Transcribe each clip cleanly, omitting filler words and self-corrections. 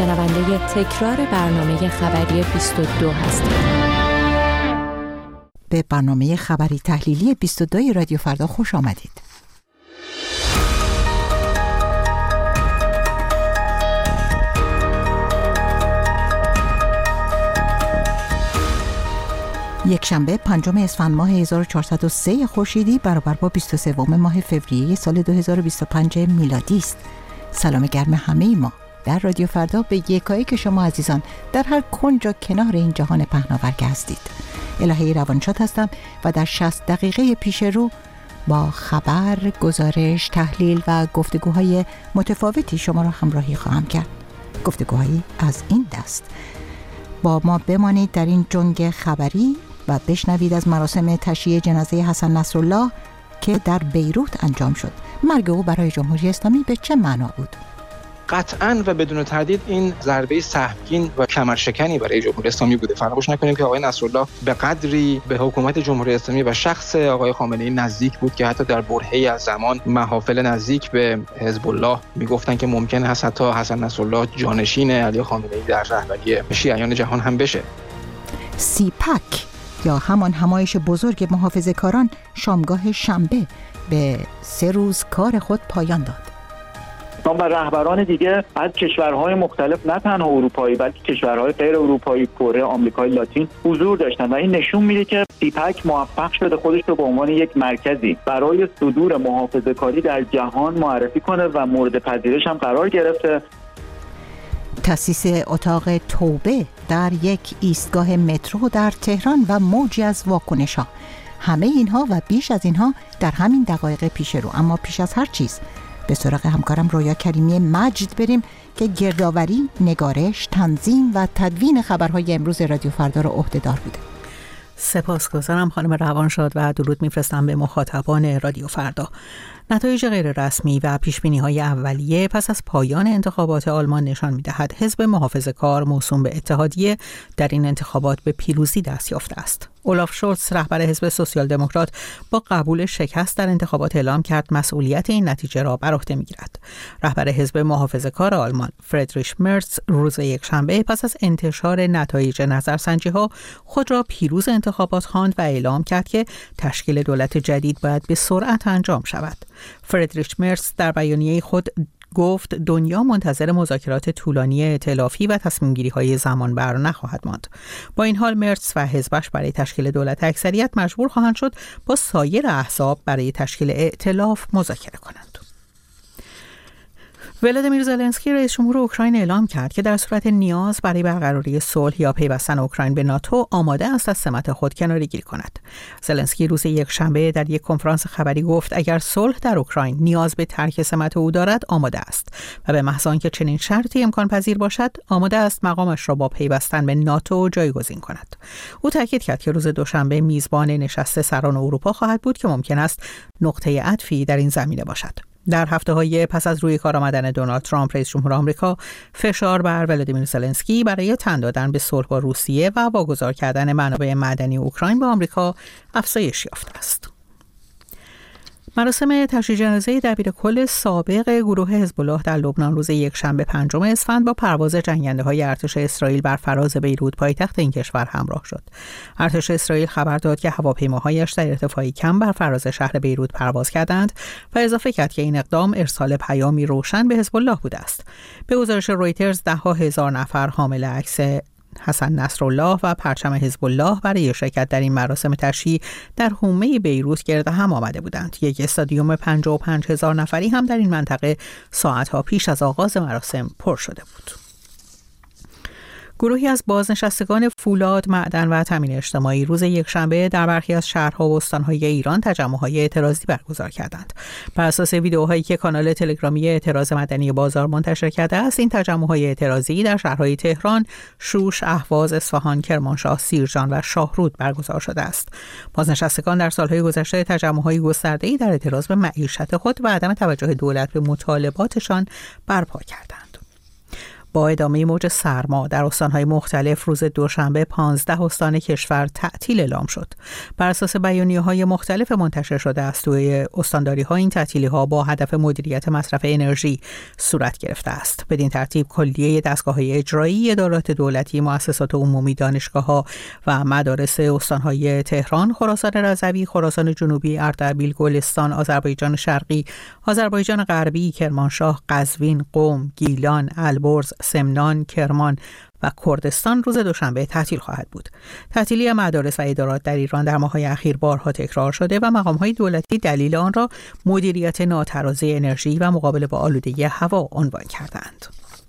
شنونده تکرار برنامه خبری 22 هستید. به برنامه خبری تحلیلی 22 رادیو فردا خوش آمدید. یک شنبه 5 اسفند ماه 1403 خورشیدی برابر با 23 ماه فوریه سال 2025 میلادی است. سلام گرم همه ما در رادیو فردا به یکایک شما عزیزان در هر کنج و کنار این جهان پهناورگ هستید. الهه روانشاد هستم و در 60 دقیقه پیش رو با خبر، گزارش، تحلیل و گفتگوهای متفاوتی شما را همراهی خواهم کرد. گفتگوهایی از این دست: با ما بمانید در این جنگ خبری و بشنوید از مراسم تشییع جنازه حسن نصرالله که در بیروت انجام شد. مرگ او برای جمهوری اسلامی به چه معنا بود؟ قطعاً و بدون تردید این ضربه سهمگین و کمرشکنی برای جمهوری اسلامی بوده. فراموش نکنیم که آقای نصرالله به قدری به حکومت جمهوری اسلامی و شخص آقای خامنه‌ای نزدیک بود که حتی در برهه‌ای از زمان محافل نزدیک به حزب الله میگفتن که ممکن است حتی حسن نصرالله جانشین علی خامنه‌ای در رهبری شیعیان جهان هم بشه. سیپک یا همان همایش بزرگ محافظه‌کاران شامگاه شنبه به 3 روز کار خود پایان داد. و رهبران دیگه از کشورهای مختلف، نه تنها اروپایی بلکه کشورهای غیر اروپایی، کره، آمریکای لاتین حضور داشتن و این نشون میده که سیپک موفق شده خودش رو به عنوان یک مرکزی برای صدور محافظه‌کاری در جهان معرفی کنه و مورد پذیرش هم قرار گرفته. تأسیس اتاق توبه در یک ایستگاه مترو در تهران و موجی از واکنش‌ها. همه اینها و بیش از اینها در همین دقایق پیش رو. اما پیش از هر چیز به سراغ همکارم رویا کریمی مجد بریم که گردآوری، نگارش، تنظیم و تدوین خبرهای امروز رادیو فردا را عهده‌دار بوده. سپاسگزارم خانم روانشاد و درود میفرستم به مخاطبان رادیو فردا. نتایج غیر رسمی و پیشبینی‌های اولیه پس از پایان انتخابات آلمان نشان می‌دهد حزب محافظه‌کار موسوم به اتحادیه در این انتخابات به پیروزی دست یافته است. اولاف شولتز رهبر حزب سوسیال دموکرات با قبول شکست در انتخابات اعلام کرد مسئولیت این نتیجه را بر عهده می‌گیرد. رهبر حزب محافظه‌کار آلمان فردریش مرتز روز یکشنبه پس از انتشار نتایج نظرسنجی‌ها خود را پیروز انتخابات خواند و اعلام کرد که تشکیل دولت جدید باید به سرعت انجام شود. فردریش مرتز در بیانیه خود گفت دنیا منتظر مذاکرات طولانی ائتلافی و تصمیم‌گیری‌های زمانبر نخواهد ماند. با این حال مرتز و حزبش برای تشکیل دولت اکثریت مجبور خواهند شد با سایر احزاب برای تشکیل ائتلاف مذاکره کنند. ولادیمیر زلنسکی رئیس جمهور اوکراین اعلام کرد که در صورت نیاز برای برقراری صلح یا پیوستن اوکراین به ناتو آماده است از سمت خود کناره‌گیری کند. زلنسکی روز یکشنبه در یک کنفرانس خبری گفت اگر صلح در اوکراین نیاز به ترک سمت او دارد آماده است و به محض آنکه چنین شرطی امکان پذیر باشد آماده است مقامش را با پیوستن به ناتو جایگزین کند. او تاکید کرد که روز دوشنبه میزبان نشست سران اروپا خواهد بود که ممکن است نقطه عطفی در این زمینه باشد. در هفته‌های پس از روی کار آمدن دونالد ترامپ رئیس جمهور آمریکا، فشار بر ولادیمیر زلنسکی برای تن دادن به صلح با روسیه و واگذار کردن منابع معدنی اوکراین به آمریکا افزایش یافته است. مراسم تشییع جنازه دبیرکل سابق گروه حزب الله در لبنان روز یکشنبه 5 اسفند با پرواز جنگنده‌های ارتش اسرائیل بر فراز بیروت پایتخت این کشور همراه شد. ارتش اسرائیل خبر داد که هواپیماهایش در ارتفاعی کم بر فراز شهر بیروت پرواز کردند و اضافه کرد که این اقدام ارسال پیامی روشن به حزب الله بوده است. به گزارش رویترز ده‌ها هزار نفر حامل عکس حسن نصرالله و پرچم حزب الله برای شرکت در این مراسم تشییع در حومه بیروت گرد هم آمده بودند. یک استادیوم 55,000 نفری هم در این منطقه ساعتها پیش از آغاز مراسم پر شده بود. گروهی از بازنشستگان فولاد، معدن و تامین اجتماعی روز یکشنبه در برخی از شهرها و استان‌های ایران تجمع‌های اعتراضی برگزار کردند. بر اساس ویدئوهایی که کانال تلگرامی اعتراض مدنی بازار منتشر کرده است، این تجمع‌های اعتراضی در شهرهای تهران، شوش، اهواز، اصفهان، کرمانشاه، سیرجان و شاهرود برگزار شده است. بازنشستگان در سال‌های گذشته تجمع‌های گسترده‌ای در اعتراض به معیشت خود و عدم توجه دولت به مطالباتشان برپا کردند. با ادامه موج سرما در استان‌های مختلف روز دوشنبه 15 استان کشور تعطیل اعلام شد. بر اساس بیانیه‌های مختلف منتشر شده است، توی استانداری‌ها این تعطیلی‌ها با هدف مدیریت مصرف انرژی صورت گرفته است. بدین ترتیب کلیه دستگاه‌های اجرایی، ادارات دولتی، مؤسسات عمومی، دانشگاه‌ها و مدارس استان‌های تهران، خراسان رضوی، خراسان جنوبی، اردبیل، گلستان، آذربایجان شرقی، آذربایجان غربی، کرمانشاه، قزوین، قم، گیلان، البرز، سمنان، کرمان و کردستان روز دوشنبه تعطیل خواهد بود. تعطیلی مدارس و ادارات در ایران در ماه‌های اخیر بارها تکرار شده و مقام‌های دولتی دلیل آن را مدیریت ناترازی انرژی و مقابله با آلودگی هوا عنوان کردند.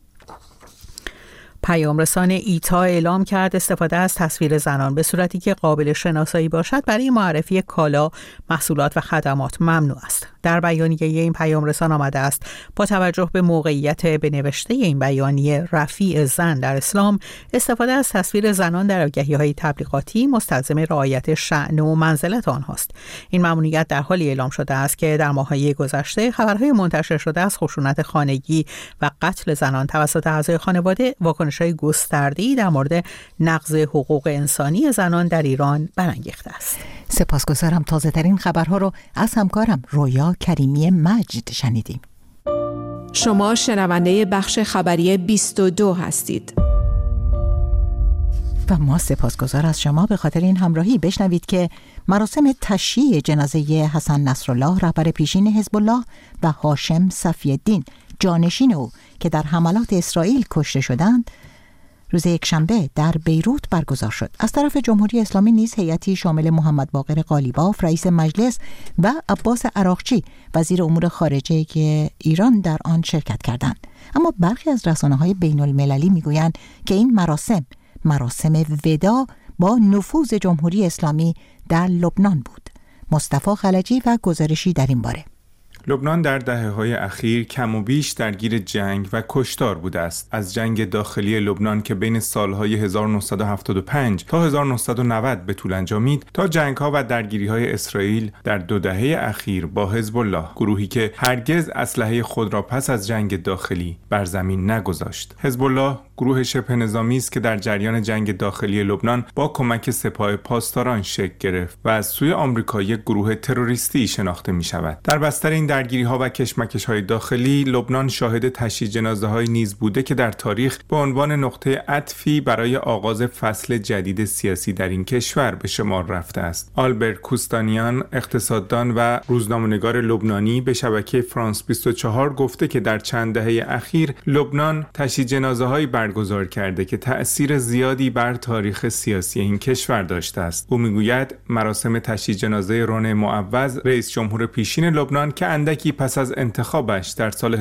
پیامرسان ایتا اعلام کرد استفاده از تصویر زنان به صورتی که قابل شناسایی باشد برای معرفی کالا، محصولات و خدمات ممنوع است. در بیانیه این پیامرسان آمده است با توجه به موقعیت به نوشته این بیانیه رفیع زن در اسلام، استفاده از تصویر زنان در آگهی‌های تبلیغاتی مستلزم رعایت شأن و منزلت آنهاست. این ممنوعیت در حالی اعلام شده است که در ماه‌های گذشته خبرهای منتشر شده از خشونت خانگی و قتل زنان توسط اعضای خانواده واکنش‌های گسترده‌ای در مورد نقض حقوق انسانی زنان در ایران برانگیخته است. سپاسگزارم. تازه‌ترین خبرها رو از همکارم رویا کریمی مجد شنیدیم. شما شنونده بخش خبری 22 هستید. و ما سپاسگزار از شما به خاطر این همراهی. بشنوید که مراسم تشییع جنازه حسن نصرالله رهبر پیشین حزب الله و هاشم صفی الدین جانشین او که در حملات اسرائیل کشته شدند روز یکشنبه در بیروت برگزار شد. از طرف جمهوری اسلامی نیز هیئتی شامل محمد باقر قالیباف رئیس مجلس و عباس عراقچی وزیر امور خارجه ایران در آن شرکت کردند. اما برخی از رسانه‌های بین‌المللی میگویند که این مراسم وداع با نفوذ جمهوری اسلامی در لبنان بود. مصطفی خلجی و گزارشی در این باره. لبنان در دهه‌های اخیر کم و بیش درگیر جنگ و کشتار بوده است. از جنگ داخلی لبنان که بین سالهای 1975 تا 1990 به طول انجامید تا جنگ‌ها و درگیری‌های اسرائیل در 2 دهه اخیر با حزب الله، گروهی که هرگز اسلحه خود را پس از جنگ داخلی بر زمین نگذاشت. حزب الله گروه شبه نظامی است که در جریان جنگ داخلی لبنان با کمک سپاه پاسداران شکل گرفت و از سوی آمریکا یک گروه تروریستی شناخته می شود. در بستر این درگیری‌ها و کشمکش‌های داخلی، لبنان شاهد تشییع جنازه‌های نیز بوده که در تاریخ به عنوان نقطه عطفی برای آغاز فصل جدید سیاسی در این کشور به شمار رفته است. آلبرت کوستانیان، اقتصاددان و روزنامه‌نگار لبنانی، به شبکه فرانس 24 گفته که در چند دهه اخیر لبنان تشییع جنازه‌های برگزار کرده که تأثیر زیادی بر تاریخ سیاسی این کشور داشته است. او میگوید مراسم تشییع جنازه رون معوض، رئیس جمهور پیشین لبنان که اندکی پس از انتخابش در سال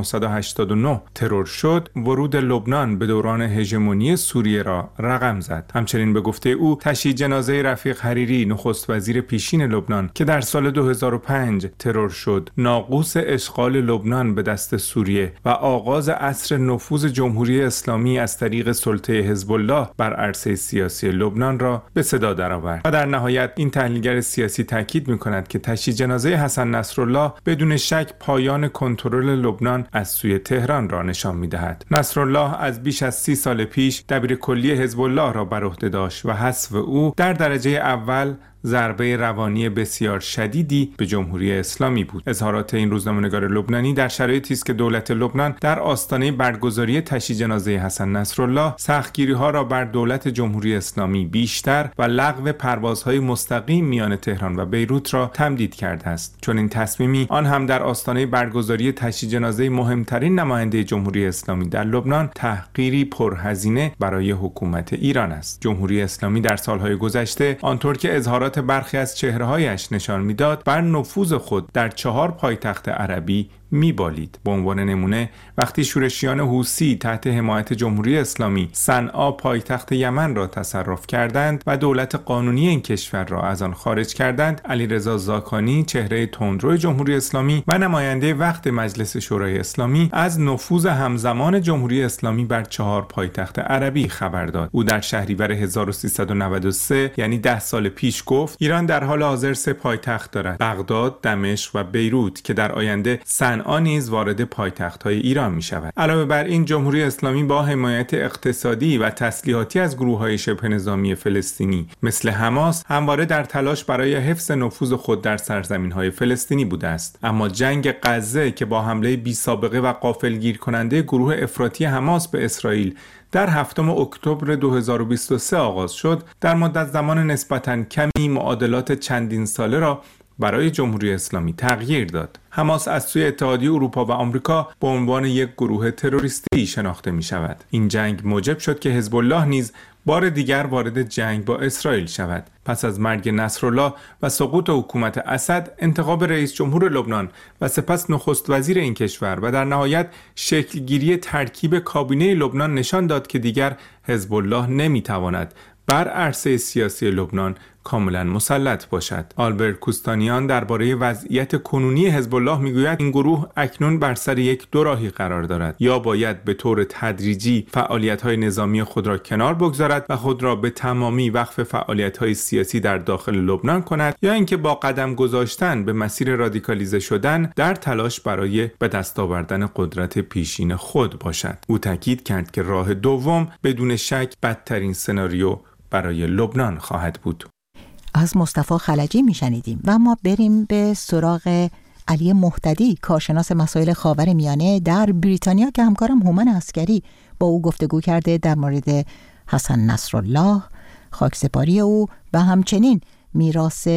1989 ترور شد، ورود لبنان به دوران هژمونی سوریه را رقم زد. همچنین به گفته او تشییع جنازه رفیق حریری، نخست وزیر پیشین لبنان که در سال 2005 ترور شد، ناقوس اشغال لبنان به دست سوریه و آغاز عصر نفوذ جمهوری اسلامی از طریق سلطه حزب الله بر عرصه سیاسی لبنان را به صدا درآورد. و در نهایت این تحلیلگر سیاسی تاکید می‌کند که تشییع جنازه حسن نصرالله بدون شک پایان کنترل لبنان از سوی تهران را نشان می‌دهد. نصرالله از بیش از 30 سال پیش دبیرکلی حزب الله را بر عهده داشت و حذف او در درجه اول ضربه روانی بسیار شدیدی به جمهوری اسلامی بود. اظهارات این روزنامه‌نگار لبنانی در شرایطی است که دولت لبنان در آستانه برگزاری تشییع جنازه حسن نصرالله سختگیری‌ها را بر دولت جمهوری اسلامی بیشتر و لغو پروازهای مستقیم میان تهران و بیروت را تمدید کرده است. چون این تصمیمی آن هم در آستانه برگزاری تشییع جنازه مهمترین نماینده جمهوری اسلامی در لبنان تحقیری پرهزینه برای حکومت ایران است. جمهوری اسلامی در سالهای گذشته آنطور که اظهارات برخی از چهره‌هایش نشان می‌داد بر نفوذ خود در 4 پایتخت عربی میبالید. به عنوان نمونه وقتی شورشیان حوثی تحت حمایت جمهوری اسلامی صنعا پایتخت یمن را تصرف کردند و دولت قانونی این کشور را از آن خارج کردند، علیرضا زاکانی چهره تندرو جمهوری اسلامی و نماینده وقت مجلس شورای اسلامی از نفوذ همزمان جمهوری اسلامی بر 4 پایتخت عربی خبر داد. او در شهریور 1393 یعنی 10 سال پیش گفت ایران در حال حاضر 3 پایتخت دارد: بغداد، دمشق و بیروت که در آینده صنعا صنعا نیز وارد پایتخت‌های ایران می‌شود. علاوه بر این، جمهوری اسلامی با حمایت اقتصادی و تسلیحاتی از گروه‌های شبه نظامی فلسطینی مثل حماس همواره در تلاش برای حفظ نفوذ خود در سرزمین‌های فلسطینی بوده است. اما جنگ غزه که با حمله بی‌سابقه و غافلگیر کننده گروه افراطی حماس به اسرائیل در 7 اکتبر 2023 آغاز شد، در مدت زمان نسبتاً کمی معادلات چندین ساله را برای جمهوری اسلامی تغییر داد. حماس از سوی اتحادیه اروپا و آمریکا به عنوان یک گروه تروریستی شناخته می شود. این جنگ موجب شد که حزب الله نیز بار دیگر وارد جنگ با اسرائیل شود. پس از مرگ نصرالله و سقوط حکومت اسد، انتخاب رئیس جمهور لبنان و سپس نخست وزیر این کشور و در نهایت شکلگیری ترکیب کابینه لبنان نشان داد که دیگر حزب الله نمیتواند بر عرصه سیاسی لبنان کاملا مسلط باشد. آلبرت کوستانیان درباره وضعیت کنونی حزب الله میگوید این گروه اکنون بر سر یک دوراهی قرار دارد: یا باید به طور تدریجی فعالیت‌های نظامی خود را کنار بگذارد و خود را به تمامی وقف فعالیت‌های سیاسی در داخل لبنان کند، یا اینکه با قدم گذاشتن به مسیر رادیکالیزه شدن در تلاش برای به دست آوردن قدرت پیشین خود باشد. او تاکید کرد که راه دوم بدون شک بدترین سناریو برای لبنان خواهد بود. از مصطفی خلجی میشنیدیم و ما بریم به سراغ علی مهتدی، کارشناس مسائل خاورمیانه در بریتانیا که همکارم هومن عسکری با او گفتگو کرده در مورد حسن نصرالله، خاکسپاری او و همچنین میراث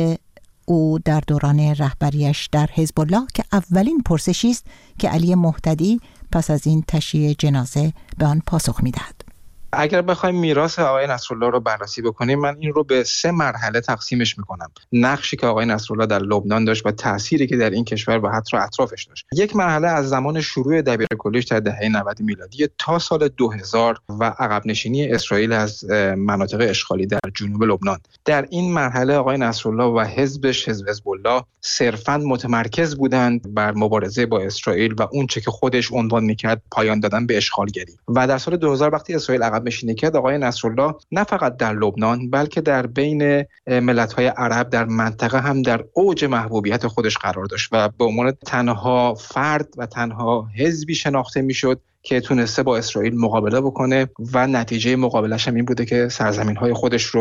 او در دوران رهبریش در حزب الله، که اولین پرسشی است که علی مهتدی پس از این تشییع جنازه به آن پاسخ میدهد. اگر بخوایم میراث آقای نصرالله رو بررسی بکنیم، من این رو به 3 مرحله تقسیمش میکنم. نقشی که آقای نصرالله در لبنان داشت و تأثیری که در این کشور و حتی اطرافش داشت. یک مرحله از زمان شروع دبیرکلیش در دهه 90 میلادی تا سال 2000 و عقب نشینی اسرائیل از مناطق اشغالی در جنوب لبنان. در این مرحله آقای نصرالله و حزبش، حزب الله، صرفاً متمرکز بودند بر مبارزه با اسرائیل و اون چه که خودش عنوان میکرد پایان دادن به اشغالگری. و در سال 2000 وقتی اسرائیل عقب نشینی کرد، آقای نصرالله نه فقط در لبنان بلکه در بین ملت‌های عرب در منطقه هم در اوج محبوبیت خودش قرار داشت و به عنوان تنها فرد و تنها حزبی شناخته میشد که تونسته با اسرائیل مقابله بکنه و نتیجه مقابلش هم این بوده که سرزمین‌های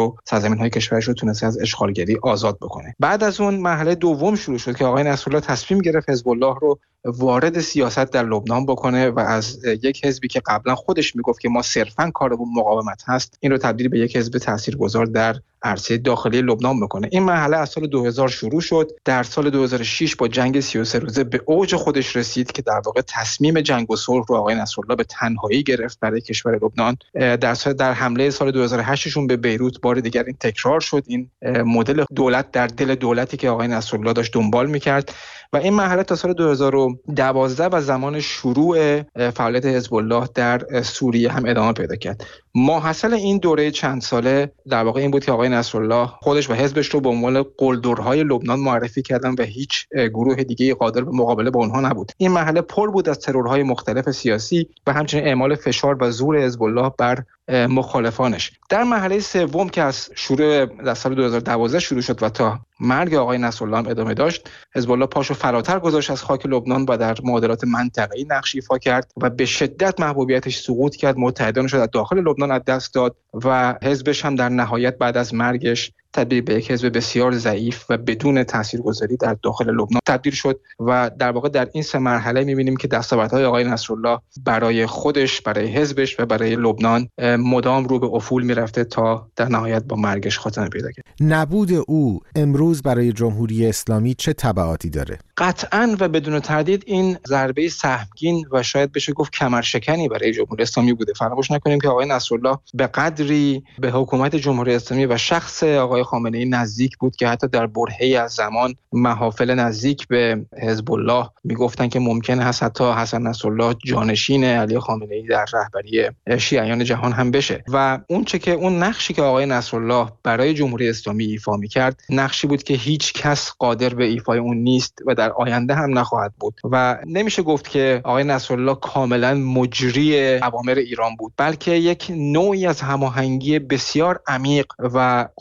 کشورش رو تونسته از اشغالگری آزاد بکنه. بعد از اون مرحله دوم شروع شد که آقای نصرالله تصمیم گرفت حزب الله رو وارد سیاست در لبنان بکنه و از یک حزبی که قبلا خودش میگفت که ما صرفاً کارمون مقاومت هست، این رو تبدیل به یک حزب تاثیرگذار در عرصه داخلی لبنان بکنه. این مرحله از سال 2000 شروع شد. در سال 2006 با جنگ 33 روزه به اوج خودش رسید که در واقع تصمیم جنگ و صلح رو آقای نصرالله به تنهایی گرفت برای کشور لبنان. در حمله سال 2008 شون به بیروت بار دیگر این تکرار شد، این مدل دولت در دل دولتی که آقای نصرالله داشت دنبال می‌کرد و این مرحله تا سال 2012 و زمان شروع فعالیت حزب الله در سوریه هم ادامه پیدا کرد. ماحصل این دوره چند ساله در واقع این بود که آقای نصرالله خودش و حزبش رو به عنوان قلدرهای لبنان معرفی کردن و هیچ گروه دیگه قادر به مقابله با اونها نبود. این مرحله پر بود از ترورهای مختلف سیاسی و همچنین اعمال فشار و زور حزب الله بر مخالفانش. در مرحله سوم که از شروع در سال 2012 شروع شد و تا مرگ آقای نصرالله هم ادامه داشت، حزب الله پاشو فراتر گذاشت از خاک لبنان و در معادلات منطقه‌ای نقش ایفا کرد و به شدت محبوبیتش سقوط کرد، متحدانش رو در داخل لبنان از دست داد و حزبش هم در نهایت بعد از مرگش تبدیل به یک حزب بسیار ضعیف و بدون تاثیرگذاری در داخل لبنان تبدیل شد و در واقع در این 3 مرحله می‌بینیم که دستاوردهای آقای نصرالله برای خودش، برای حزبش و برای لبنان مدام رو به افول میرفته تا در نهایت با مرگش خاتمه پیدا کرد. نبود او امروز برای جمهوری اسلامی چه تبعاتی داره؟ قطعاً و بدون تردید این ضربه سهمگین و شاید بشه گفت کمرشکنی برای جمهوری اسلامی بوده. فراموش نکنیم که آقای نصرالله به قدری به حکومت جمهوری اسلامی و شخص آقای خامنه‌ای نزدیک بود که حتی در برهه‌ای از زمان محافل نزدیک به حزب الله میگفتن که ممکن هست حتی حسن نصرالله جانشین علی خامنه‌ای در رهبری شیعیان جهان هم بشه و اون نقشی که آقای نصرالله برای جمهوری اسلامی ایفا می‌کرد نقشی بود که هیچ کس قادر به ایفای اون نیست و در آینده هم نخواهد بود و نمیشه گفت که آقای نصرالله کاملا مجری اوامر ایران بود، بلکه یک نوعی از هماهنگی بسیار عمیق و قابل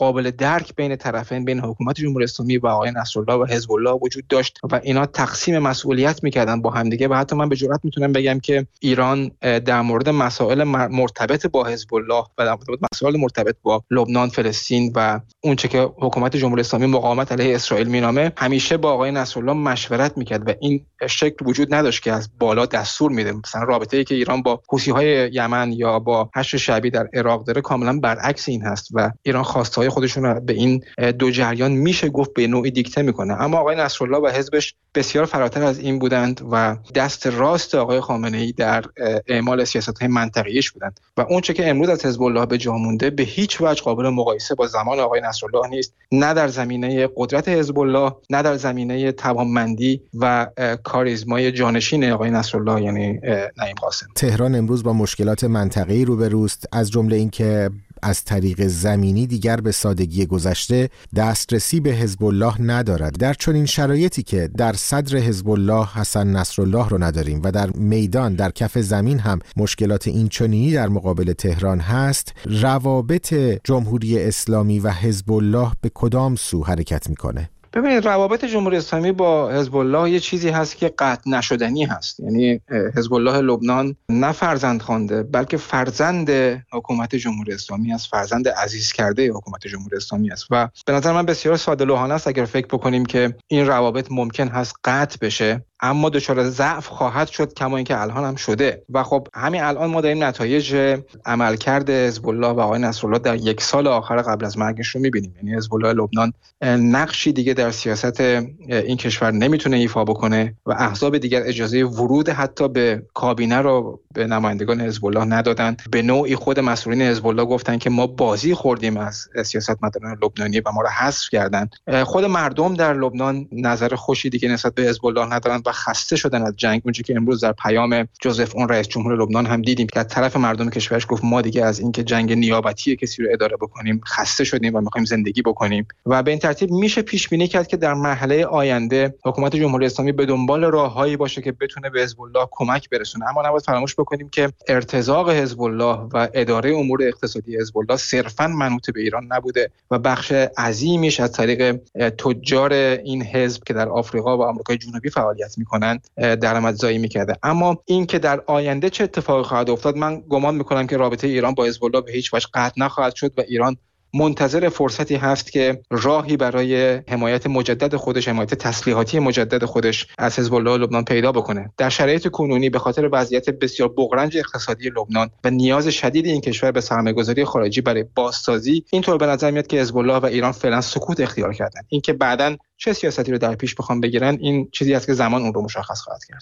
درک بین طرفین، بین حکومت جمهوری اسلامی و آقای نصرالله و حزب الله وجود داشت و اینا تقسیم مسئولیت میکردن با همدیگه. و حتی من به جرئت میتونم بگم که ایران در مورد مسائل مرتبط با حزب الله و در مورد مسائل مرتبط با لبنان، فلسطین و اونچه که حکومت جمهوری اسلامی مقاومت علیه اسرائیل مینامه، همیشه با آقای نصرالله مشورت میکرد و این شکل وجود نداشت که از بالا دستور میده. مثلا رابطه‌ای که ایران با حوثی‌های یمن یا با حشد شعبی در عراق داره کاملا برعکس این هست و ایران خواستهای خودشون رو به این دو جریان میشه گفت به نوعی دیکته میکنه. اما آقای نصرالله و حزبش بسیار فراتر از این بودند و دست راست آقای خامنه‌ای در اعمال سیاست‌های منطقه‌ایش بودند و اون چه که امروز از حزب الله به جا مونده به هیچ وجه قابل مقایسه با زمان آقای نصرالله نیست، نه در زمینه قدرت حزب الله، نه در زمینه توانمندی و کاریزمای جانشین آقای نصرالله یعنی نعیم قاسم. تهران امروز با مشکلات منطقه‌ای روبروست، از جمله اینکه از طریق زمینی دیگر به سادگی گذشته دسترسی به حزب الله ندارد. در چنین شرایطی که در صدر حزب الله حسن نصرالله رو نداریم و در میدان در کف زمین هم مشکلات این چنینی در مقابل تهران هست، روابط جمهوری اسلامی و حزب الله به کدام سو حرکت میکنه؟ ببینید، روابط جمهوری اسلامی با حزب الله یه چیزی هست که قطع نشدنی هست. یعنی حزب الله لبنان نه فرزند خوانده بلکه فرزند حکومت جمهوری اسلامی است، فرزند عزیز کرده حکومت جمهوری اسلامی است و به نظر من بسیار ساده‌لوحانه است اگر فکر بکنیم که این روابط ممکن هست قطع بشه، اما دچار ضعف خواهد شد کما اینکه الان هم شده. و خب همین الان ما داریم نتایج عملکرد حزب الله و آقای نصرالله در یک سال آخر قبل از مرگش رو می‌بینیم. یعنی حزب الله لبنان نقشی دیگه در سیاست این کشور نمیتونه ایفا بکنه و احزاب دیگر اجازه ورود حتی به کابینه رو به نمایندگان حزب الله ندادن. به نوعی خود مسئولین حزب الله گفتن که ما بازی خوردیم از سیاستمداران لبنانی و ما رو حذف کردن. خود مردم در لبنان نظر خوشی دیگه نسبت به حزب الله ندارن و خسته شدن از جنگ. اونجوری که امروز در پیام جوزف اون رئیس جمهور لبنان هم دیدیم که از طرف مردم کشورش گفت ما دیگه از اینکه جنگ نیابتی کسی رو اداره بکنیم خسته شدیم و می‌خوایم زندگی بکنیم. و به این ترتیب میشه پیش بینی کرد که در مرحله آینده حکومت جمهوری اسلامی به دنبال راههایی باشه که بتونه به حزب الله کمک برسونه. اما نباید فراموش بکنیم که ارتزاق حزب الله و اداره امور اقتصادی حزب الله صرفاً منوط به ایران نبوده و بخش عظیمیش از طریق تجار این حزب که در آفریقا و آمریکای جنوبی فعالیت میکنند درآمدزایی میکرده. اما این که در آینده چه اتفاقی خواهد افتاد، من گمان میکنم که رابطه ایران با حزب الله به هیچ وجه قطع نخواهد شد و ایران منتظر فرصتی هست که راهی برای حمایت مجدد خودش، حمایت تسلیحاتی مجدد خودش از حزب الله لبنان پیدا بکنه. در شرایط کنونی به خاطر وضعیت بسیار بغرنج اقتصادی لبنان و نیاز شدید این کشور به سرمایه‌گذاری خارجی برای بازسازی، اینطور به نظر میاد که حزب الله و ایران فعلا سکوت اختیار کردن. اینکه بعداً چه سیاستی رو در پیش بخوام بگیرن، این چیزی است که زمان اون رو مشخص خواهد کرد.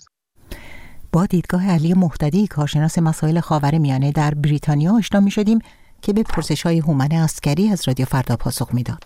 با دیدگاه علی مهتدی، کارشناس مسائل خاورمیانه در بریتانیا آشنا می‌شدیم که به پرسش‌های هومن عسکری از رادیو فردا پاسخ میداد.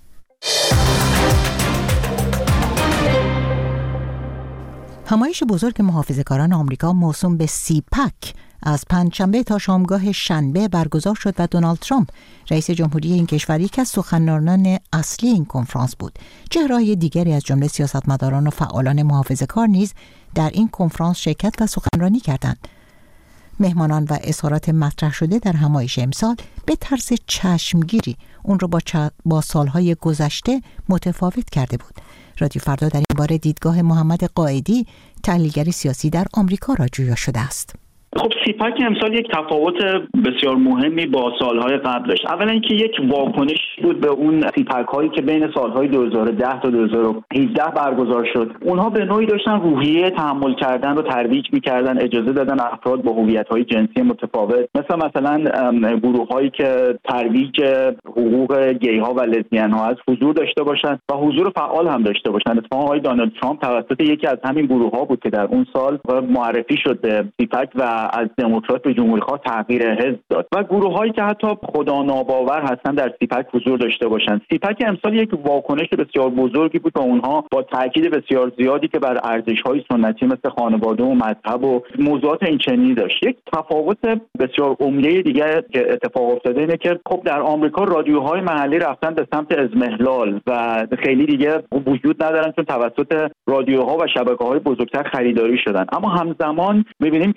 همایش بزرگ محافظه‌کاران آمریکا موسوم به CPAC از پنجشنبه تا شامگاه شنبه برگزار شد و دونالد ترامپ رئیس جمهوری این کشور یکی از سخنرانان اصلی این کنفرانس بود. چهره‌های دیگری از جمله سیاستمداران و فعالان محافظه‌کار نیز در این کنفرانس شرکت و سخنرانی کردند. مهمانان و اظهارات مطرح شده در همایش امسال به طرز چشمگیری اون رو با سالهای گذشته متفاوت کرده بود. رادیو فردا در این باره دیدگاه محمد قائدی، تحلیلگر سیاسی در آمریکا را جویا شده است. خب CPAC امسال یک تفاوت بسیار مهمی با سالهای قبل داشت. اولا اینکه یک واکنش بود به اون CPAC هایی که بین سالهای 2010 تا 2018 برگزار شد. اونها به نوعی داشتن روحیه تحمل کردن رو ترویج می‌کردن، اجازه دادن افراد با هویت‌های جنسی متفاوت مثلا گروه‌هایی که ترویج حقوق گی‌ها و لزبیان‌ها از حضور داشته باشند و حضور فعال هم داشته باشند. اتفاقا آقای دونالد ترامپ توسط یکی از همین گروه‌ها بود که در اون سال معرفی شد به CPAC و از دموکرات به جمهوری‌خواه تغییر حزب داد و گروه‌هایی که حتی خدا ناباور هستن در CPAC حضور داشته باشند. CPAC امسال یک واکنش بسیار بزرگی بود و اونها با تاکید بسیار زیادی که بر ارزش‌های سنتی مثل خانواده و مذهب و موضوعات این چنینی داشت. یک تفاوت بسیار عمده دیگه که اتفاق افتاده اینه که خب در آمریکا رادیوهای محلی رفتن به سمت اضمحلال و خیلی دیگه وجود ندارن چون توسط رادیوها و شبکه‌های بزرگتر خریداری شدن. اما همزمان می‌بینیم که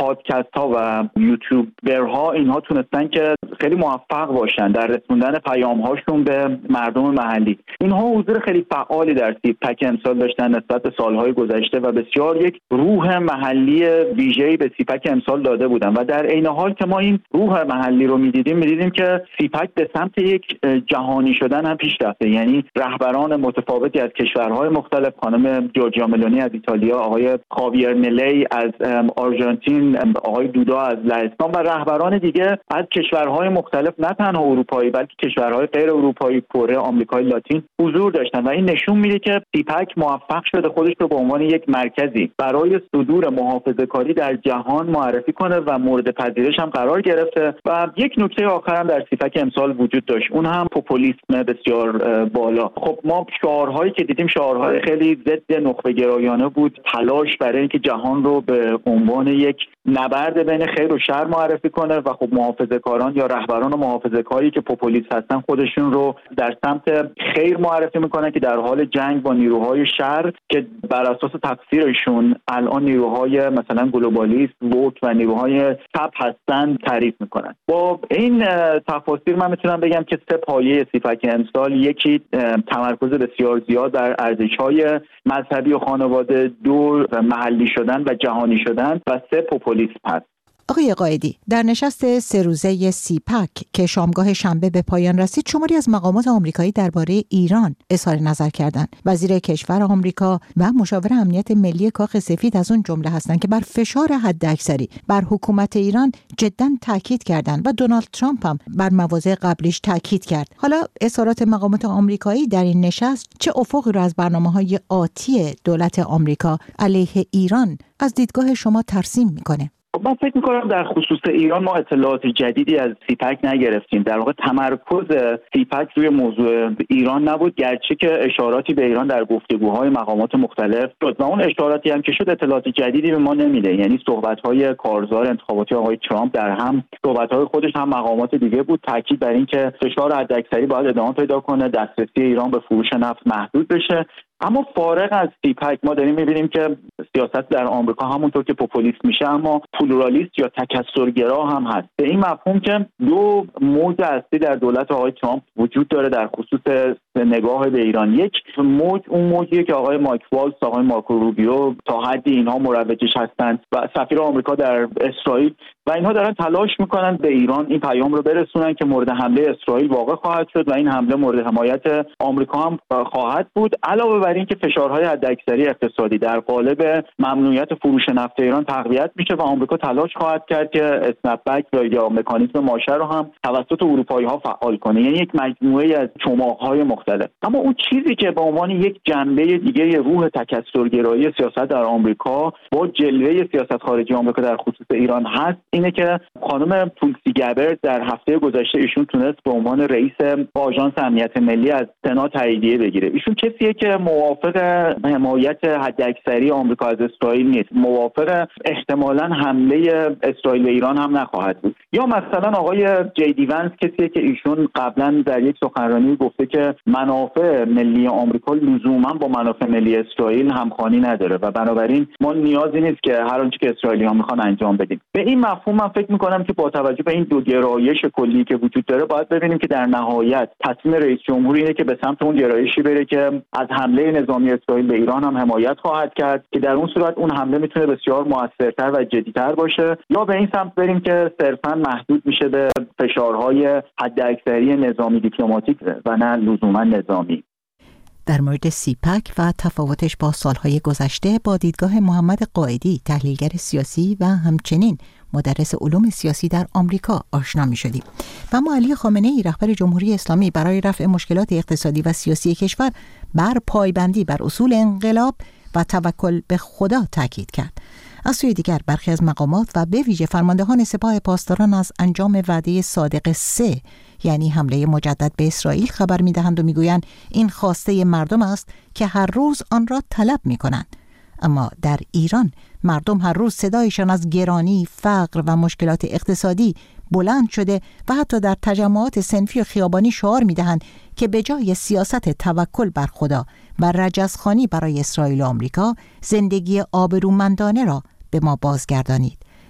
پادکست ها و یوتیوبرها اینها تونستن که خیلی موفق باشن در رسوندن پیام هاشون به مردم محلی. اینها حضور خیلی فعالی در سیپک امسال داشتن نسبت به سالهای گذشته و بسیار یک روح محلی ویژه‌ای به سیپک امسال داده بودن و در عین حال که ما این روح محلی رو می‌دیدیم که سیپک به سمت یک جهانی شدن هم پیش رفته. یعنی رهبران متفاوتی از کشورهای مختلف، خانم جورجیا ملونی از ایتالیا، آقای خاویر میلی از آرژانتین، آقای دودا از لهستان و رهبران دیگه از کشورهای مختلف نه تنها اروپایی بلکه کشورهای غیر اروپایی، کره، آمریکای لاتین حضور داشتن و این نشون میده که سیپک موفق شده خودش رو به عنوان یک مرکزی برای صدور محافظه‌کاری در جهان معرفی کنه و مورد پذیرش هم قرار گرفته. و یک نکته آخر هم در سیپک امسال وجود داشت، اون هم پوپولیسم بسیار بالا. خب ما شعارهایی که دیدیم شعارهای خیلی ضد نخبه گرایانه بود، تلاش برای اینکه جهان رو به عنوان یک نبرد بین خیر و شر معرفی کنه و خب محافظه‌کاران یا رهبران محافظه‌کاری که پوپولیست هستن خودشون رو در سمت خیر معرفی میکنن که در حال جنگ با نیروهای شر که بر اساس تفسیرشون الان نیروهای مثلا گلوبالیست، ووک و نیروهای چپ هستن تعریف میکنن. با این تفاسیر من میتونم بگم که 3 پایه سیپک امسال، یکی تمرکز بسیار زیاد بر ارزش‌های مذهبی و خانواده، 2 محلی شدن و جهانی شدن و 3 پوپولیسم هست. آقای قائدی، در نشست 3 روزه سیپک که شامگاه شنبه به پایان رسید، شماری از مقامات آمریکایی درباره ایران اظهار نظر کردند. وزیر کشور آمریکا و مشاور امنیت ملی کاخ سفید از اون جمله هستند که بر فشار حداکثری بر حکومت ایران جداً تاکید کردند و دونالد ترامپ هم بر مواضع قبلیش تاکید کرد. حالا اظهارات مقامات آمریکایی در این نشست چه افقی را از برنامه‌های آتی دولت آمریکا علیه ایران از دیدگاه شما ترسیم می‌کنه؟ من فکر می‌کنم در خصوص ایران ما اطلاعات جدیدی از سیپک نگرفتیم. در واقع تمرکز سیپک روی موضوع ایران نبود، گرچه که اشاراتی به ایران در گفتگوهای مقامات مختلف شد و اون اشاراتی هم که شد اطلاعات جدیدی به ما نمیده. یعنی صحبت‌های کارزار انتخاباتی آقای ترامپ در هم صحبت‌های خودش هم مقامات دیگه بود، تاکید بر این که فشار حداکثری باید ادامه پیدا کنه، دسترسی ایران به فروش نفت محدود بشه. اما فارغ از سیپک ما داریم می‌بینیم که سیاست در آمریکا همونطور که پوپولیست میشه اما پلورالیست یا تکثرگرا هم هست. به این مفهوم که 2 موج اصلی در دولت آقای ترامپ وجود داره در خصوص نگاه به ایران. یک موج اون موجیه که آقای مایک والتز، آقای مارکو روبیو تا حدی اینها مروجش هستند و سفیر آمریکا در اسرائیل و اینها دارن تلاش میکنن به ایران این پیام رو برسونن که مورد حمله اسرائیل واقع خواهد شد و این حمله مورد حمایت آمریکا هم خواهد بود. علاوه بر این که فشارهای حداکثری اقتصادی در قالب ممنوعیت فروش نفت ایران تقویت میشه و آمریکا تلاش خواهد کرد که اسنپ بک یا مکانیزم ماشه رو هم توسط اروپایی‌ها فعال کنه. یعنی یک مجموعه از چماق‌های مختلف. اما اون چیزی که به عنوان یک جنبه دیگه روح تکثرگرایی سیاست در آمریکا با جلوه سیاست خارجی آمریکا در خصوص ایران هست، اینه که خانم تولسی گابرد در هفته گذشته ایشون تونست به عنوان رئیس آژانس امنیت ملی از سنا تاییدیه بگیره. ایشون کسیه که موافق حمایت حداکثری آمریکا از اسرائیل نیست، موافق احتمالاً حمله اسرائیل به ایران هم نخواهد بود. یا مثلا آقای جی دی ونس کسیه که ایشون قبلا در یک سخنرانی گفته که منافع ملی آمریکا لزوما با منافع ملی اسرائیل همخوانی نداره و بنابراین ما نیازی نیست که هر آنچه که اسرائیلی‌ها میخوان انجام بدیم. به این مفهوم من فکر میکنم که با توجه به این 2 گرایش کلی که وجود داره باید ببینیم که در نهایت تصمیم رئیس جمهور اینه که به سمت اون گرایشی بره که از حمله نظامی اسرائیل به ایران هم حمایت خواهد کرد که در اون صورت اون حمله میتونه بسیار موثرتر و جدی‌تر باشه، یا به این سمت بریم که صرفاً محدود میشه به فشارهای حداکثری نظامی دیپلماتیک و نه لزوما نظامی. در مورد سیپک و تفاوتش با سالهای گذشته با دیدگاه محمد قائدی، تحلیلگر سیاسی و همچنین مدرس علوم سیاسی در آمریکا آشنا می شدیم. و اما علی خامنه‌ای رهبر جمهوری اسلامی برای رفع مشکلات اقتصادی و سیاسی کشور بر پایبندی بر اصول انقلاب و توکل به خدا تاکید کرد. از سوی دیگر برخی از مقامات و به ویژه فرماندهان سپاه پاسداران از انجام وعده صادق 3 یعنی حمله مجدد به اسرائیل خبر می‌دهند و می‌گویند این خواسته مردم است که هر روز آن را طلب می‌کنند. اما در ایران مردم هر روز صدایشان از گرانی، فقر و مشکلات اقتصادی بلند شده و حتی در تجمعات صنفی و خیابانی شعار می‌دهند که به جای سیاست توکل بر خدا و رجزخوانی برای اسرائیل و آمریکا، زندگی آبرومندانه را به ما بازگردانید.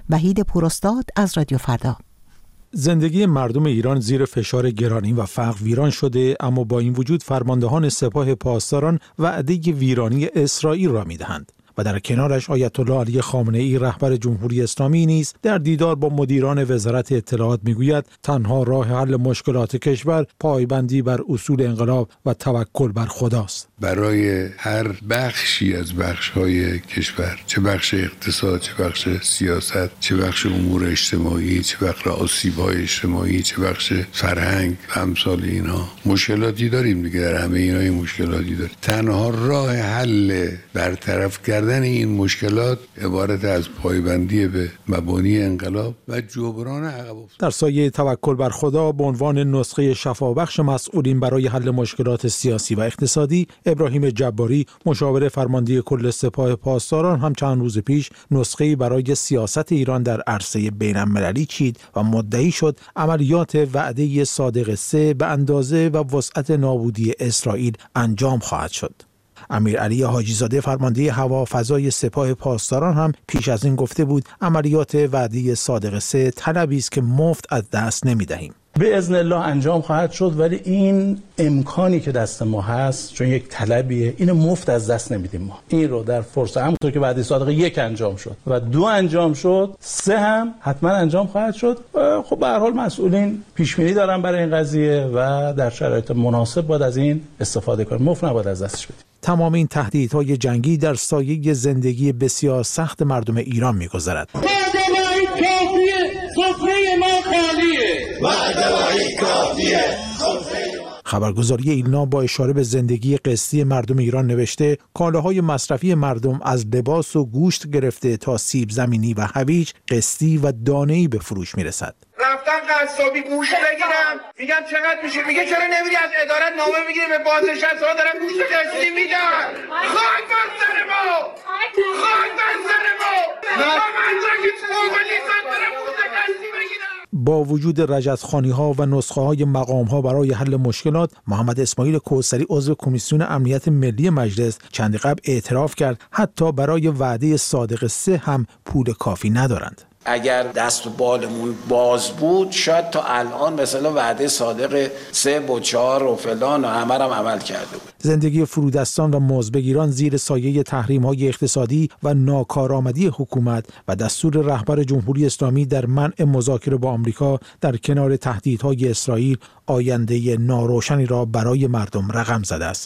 وحید پوراستاد از رادیو فردا. زندگی مردم ایران زیر فشار گرانی و فقر ویران شده، اما با این وجود فرماندهان سپاه پاسداران وعده ویرانی اسرائیل را می‌دهند و در کنارش آیت الله علی خامنه‌ای رهبر جمهوری اسلامی نیز در دیدار با مدیران وزارت اطلاعات میگوید تنها راه حل مشکلات کشور پایبندی بر اصول انقلاب و توکل بر خداست. برای هر بخشی از بخش‌های کشور، چه بخش اقتصاد، چه بخش سیاست، چه بخش امور اجتماعی، چه بخش آسیب‌های اجتماعی، چه بخش فرهنگ و امثال اینها مشکلاتی داریم دیگه. در همه اینها مشکلاتی داریم. تنها راه حل برطرف کردن این مشکلات عبارت از پایبندی به مبانی انقلاب و جبران عقب افتادگی. در سایه توکل بر خدا به عنوان نسخه شفابخش مسئولین برای حل مشکلات سیاسی و اقتصادی، ابراهیم جباری مشاور فرمانده کل سپاه پاسداران هم چند روز پیش نسخه‌ای برای سیاست ایران در عرصه بین‌المللی چید و مدعی شد عملیات وعده صادق 3 به اندازه و وسعت نابودی اسرائیل انجام خواهد شد. امیرعلی حاجی‌زاده فرمانده هوافضای سپاه پاسداران هم پیش از این گفته بود عملیات وعده صادق 3 طلبی است که مفت از دست نمی‌دهیم. به اذن الله انجام خواهد شد، ولی این امکانی که دست ما هست چون یک طلبیه، این مفت از دست نمیدیم. ما این رو در فرصت همونطور که وعده صادق 1 انجام شد و 2 انجام شد، 3 هم حتما انجام خواهد شد. خب به هر حال مسئولین پیش بینی دارن برای این قضیه و در شرایط مناسب باید از این استفاده کنیم. مفت نباید از دستش بدیم. تمام این تهدیدهای جنگی در سایه زندگی بسیار سخت مردم ایران می‌گذرد. خبرگزاری ایلنا با اشاره به زندگی قسطی مردم ایران نوشته کالاهای مصرفی مردم از لباس و گوشت گرفته تا سیب زمینی و هویج قسطی و دانه‌ای به فروش میرسد. رفتن قصابی گوشت بگیرم، میگن چقدر میشه؟ میگه چرا نمیری از ادارت نامه میگیری به بازنشسته ها دارن گوشت قسطی میدن. خاک بر سر ما، خاک بر سر ما. من که فوق لیسانس دارم گوشت قسطی بگیرم. با وجود رجزخوانی‌ها و نسخه‌های مقام‌ها برای حل مشکلات، محمد اسماعیل کوثری عضو کمیسیون امنیت ملی مجلس چند قبل اعتراف کرد حتی برای وعده صادق 3 هم پول کافی ندارند. اگر دست و بالمون باز بود شاید تا الان مثلا وعده صادق 3 و 4 و فلان و همه هم عمل کرده بود. زندگی فرودستان و مزدبگیران زیر سایه تحریم‌های اقتصادی و ناکارآمدی حکومت و دستور رهبر جمهوری اسلامی در منع مذاکره با آمریکا در کنار تهدیدهای اسرائیل آینده ناروشنی را برای مردم رقم زده است.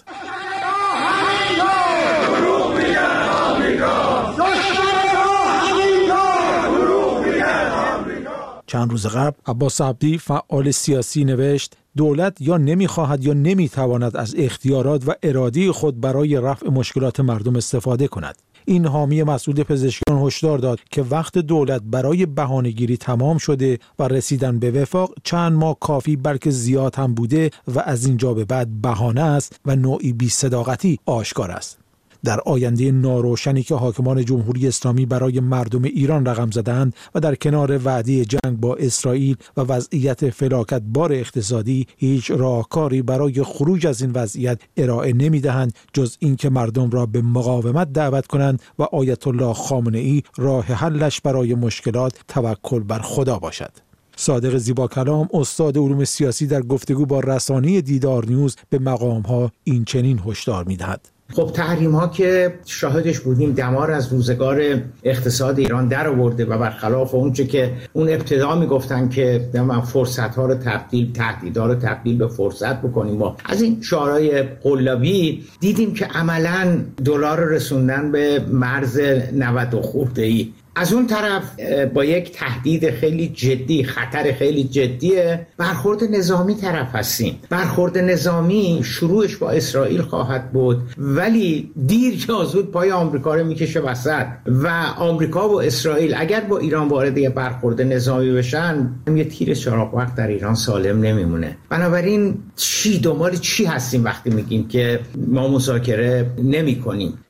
چند روز قبل عباس عبدی فعال سیاسی نوشت دولت یا نمیخواهد یا نمیتواند از اختیارات و اراده خود برای رفع مشکلات مردم استفاده کند. این حامی مسئول پزشکیان هشدار داد که وقت دولت برای بهانه‌گیری تمام شده و رسیدن به وفاق چند ماه کافی بلکه زیاد هم بوده و از اینجا به بعد بهانه است و نوعی بی‌صداقتی آشکار است. در آینده ناروشنی که حاکمان جمهوری اسلامی برای مردم ایران رقم زدند و در کنار وعده جنگ با اسرائیل و وضعیت فلاکتبار اقتصادی هیچ راهکاری برای خروج از این وضعیت ارائه نمی‌دهند جز اینکه مردم را به مقاومت دعوت کنند و آیت الله خامنه‌ای راه حلش برای مشکلات توکل بر خدا باشد. صادق زیبا کلام استاد علوم سیاسی در گفتگو با رسانه دیدار نیوز به مقام‌ها این چنین هشدار می‌دهد. خب تحریم ها که شاهدش بودیم دمار از روزگار اقتصاد ایران در آورده و برخلاف اونچه که اون ابتدا میگفتن که فرصت ها رو تهدیدها رو تبدیل به فرصت بکنیم و از این شعارهای قلابی دیدیم که عملاً دلار رسوندن به مرز 90 خورده‌ای. از اون طرف با یک تهدید خیلی جدی، خطر خیلی جدی برخورد نظامی طرف هستیم. برخورد نظامی شروعش با اسرائیل خواهد بود ولی دیر یا زود پای آمریکا رو میکشه وسط و آمریکا و اسرائیل اگر با ایران وارد یه برخورد نظامی بشن یه تیر چراغ وقت در ایران سالم نمیمونه. بنابراین دنبال چی هستیم وقتی میگیم که ما مذاکره نمی‌کنیم؟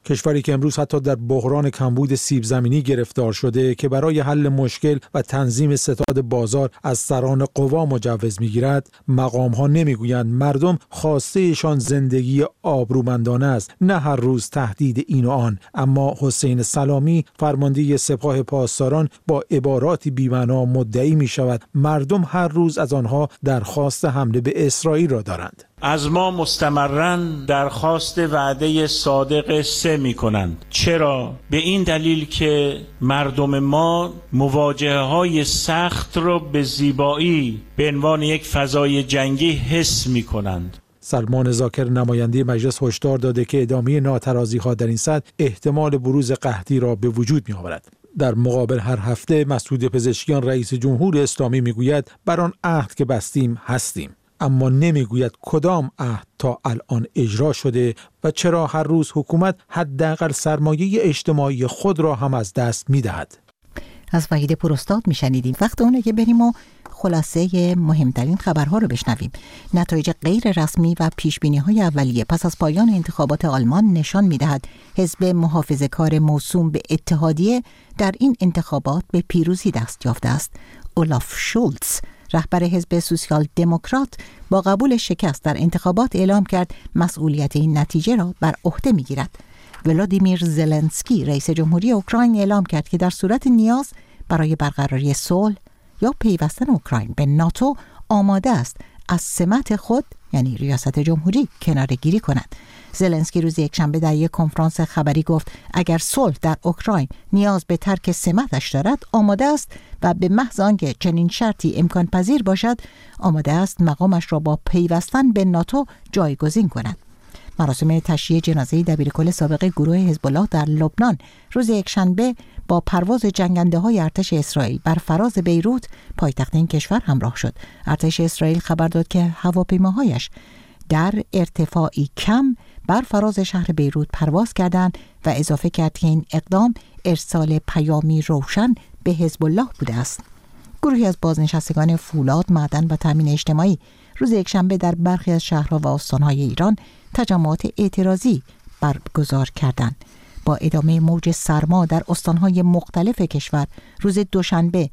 کشوری که امروز حتی در بحران کمبود سیب زمینی گرفتار شده که برای حل مشکل و تنظیم ستاد بازار از سران قوا مجوز میگیرد، مقام‌ها نمیگویند مردم خواستهشان زندگی آبرومندانه است، نه هر روز تهدید این و آن. اما حسین سلامی، فرمانده سپاه پاسداران، با عباراتی بی‌معنا مدعی می‌شود مردم هر روز از آنها درخواست حمله به اسرائیل را دارند. از ما مستمراً درخواست وعده صادق 3 می‌کنند. چرا؟ به این دلیل که مردم ما مواجهه‌های سخت را به زیبایی به عنوان یک فضای جنگی حس می‌کنند. سلمان ذاکر نماینده مجلس هشدار داده که ادامه ناترازی‌ها در این سطح احتمال بروز قحطی را به وجود می‌آورد. در مقابل هر هفته مسعود پزشکیان رئیس جمهور اسلامی میگوید بر آن عهد که بستیم هستیم، اما نمیگوید کدام عهد تا الان اجرا شده و چرا هر روز حکومت حداقل سرمایه اجتماعی خود را هم از دست میدهد. از وحید پوراستاد میشنیدیم. وقت اونه که بریم و خلاصه مهمترین خبرها رو بشنویم. نتایج غیر رسمی و پیشبینی‌های اولیه پس از پایان انتخابات آلمان نشان می‌دهد حزب محافظه‌کار موسوم به اتحادیه در این انتخابات به پیروزی دست یافته است. اولاف شولتز، رهبر حزب سوسیال دموکرات، با قبول شکست در انتخابات اعلام کرد مسئولیت این نتیجه را بر عهده می‌گیرد. ولادیمیر زلنسکی، رئیس جمهوری اوکراین، اعلام کرد که در صورت نیاز برای برقراری صلح یا پیوستن اوکراین به ناتو آماده است از سمت خود، یعنی ریاست جمهوری، کناره‌گیری کند. زلنسکی روز یکشنبه در یک کنفرانس خبری گفت اگر صلح در اوکراین نیاز به ترک سمتش دارد آماده است و به محض آنکه چنین شرطی امکان پذیر باشد آماده است مقامش را با پیوستن به ناتو جایگزین کند. مراسم تشییع جنازه دبیرکل سابق گروه حزب الله در لبنان روز یکشنبه با پرواز جنگنده‌های ارتش اسرائیل بر فراز بیروت، پایتخت این کشور، همراه شد. ارتش اسرائیل خبر داد که هواپیماهایش در ارتفاعی کم بر فراز شهر بیروت پرواز کردند و اضافه کرد که این اقدام ارسال پیامی روشن به حزب الله بوده است. گروهی از بازنشستگان فولاد، معدن و تامین اجتماعی روز یکشنبه در برخی از شهرها و استان‌های ایران تجمعات اعتراضی برگزار کردند. با ادامه موج سرما در استان‌های مختلف کشور روز دوشنبه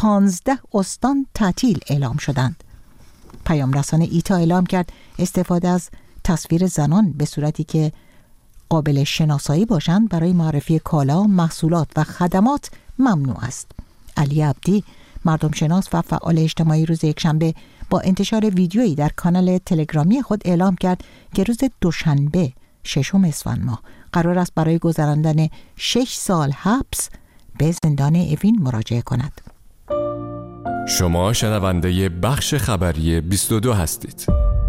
15 استان تعطیل اعلام شدند. پیام رسانه ایتا اعلام کرد استفاده از تصویر زنان به صورتی که قابل شناسایی باشند برای معرفی کالا، محصولات و خدمات ممنوع است. علی عبدی، مردم شناس و فعال اجتماعی، روز یکشنبه با انتشار ویدیویی در کانال تلگرامی خود اعلام کرد که روز دوشنبه 6 اسفند ماه قرار است برای گذراندن 6 سال حبس به زندان اوین مراجعه کند. شما شنونده بخش خبری 22 هستید.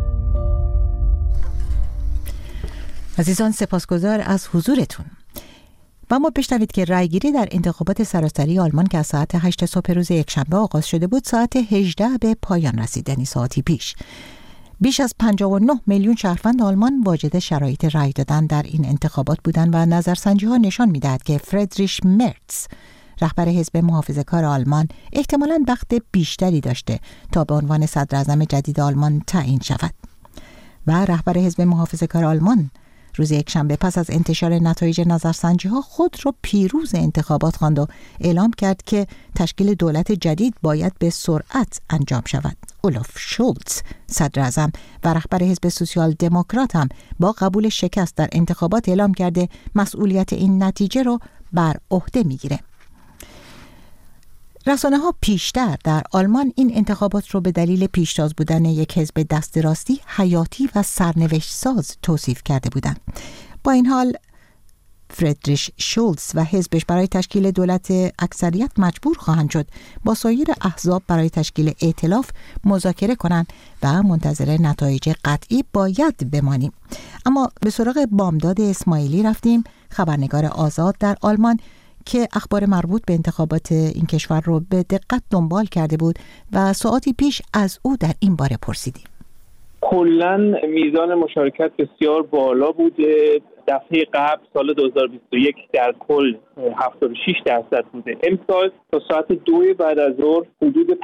عزیزان، سپاسگزار از حضورتون. و اما بشنوید که رأیگیری در انتخابات سراسری آلمان که از ساعت 8 صبح روز یکشنبه آغاز شده بود ساعت 18 به پایان رسید، یعنی ساعتی پیش. بیش از 59 میلیون شهروند آلمان واجد شرایط رأی دادن در این انتخابات بودند و نظرسنجی‌ها نشان می‌دهد که فردریش مرتز، رهبر حزب محافظه‌کار آلمان، احتمالاً وقت بیشتری داشته تا به عنوان صدراعظم جدید آلمان تعیین شود. و رهبر حزب محافظه‌کار آلمان روز یکشنبه پس از انتشار نتایج نظرسنجی‌ها خود را پیروز انتخابات خواند و اعلام کرد که تشکیل دولت جدید باید به سرعت انجام شود. اولاف شولتز، صدراعظم و رهبر حزب سوسیال دموکرات، هم با قبول شکست در انتخابات اعلام کرده مسئولیت این نتیجه را بر عهده میگیره. رسانه‌ها پیشتر در آلمان این انتخابات رو به دلیل پیشتاز بودن یک حزب دست راستی حیاتی و سرنوشت ساز توصیف کرده بودند. با این حال فردریش شولتز و حزبش برای تشکیل دولت اکثریت مجبور خواهند شد با سایر احزاب برای تشکیل ائتلاف مذاکره کنند و منتظر نتایج قطعی باید بمانیم. اما به سراغ بامداد اسماعیلی رفتیم، خبرنگار آزاد در آلمان که اخبار مربوط به انتخابات این کشور رو به دقت دنبال کرده بود و ساعتی پیش از او در این باره پرسیدیم. کلاً میزان مشارکت بسیار بالا بوده. دفعه قبل سال 2021 در کل 76% بوده. امسال تا ساعت 2 بعد از ظهر حدود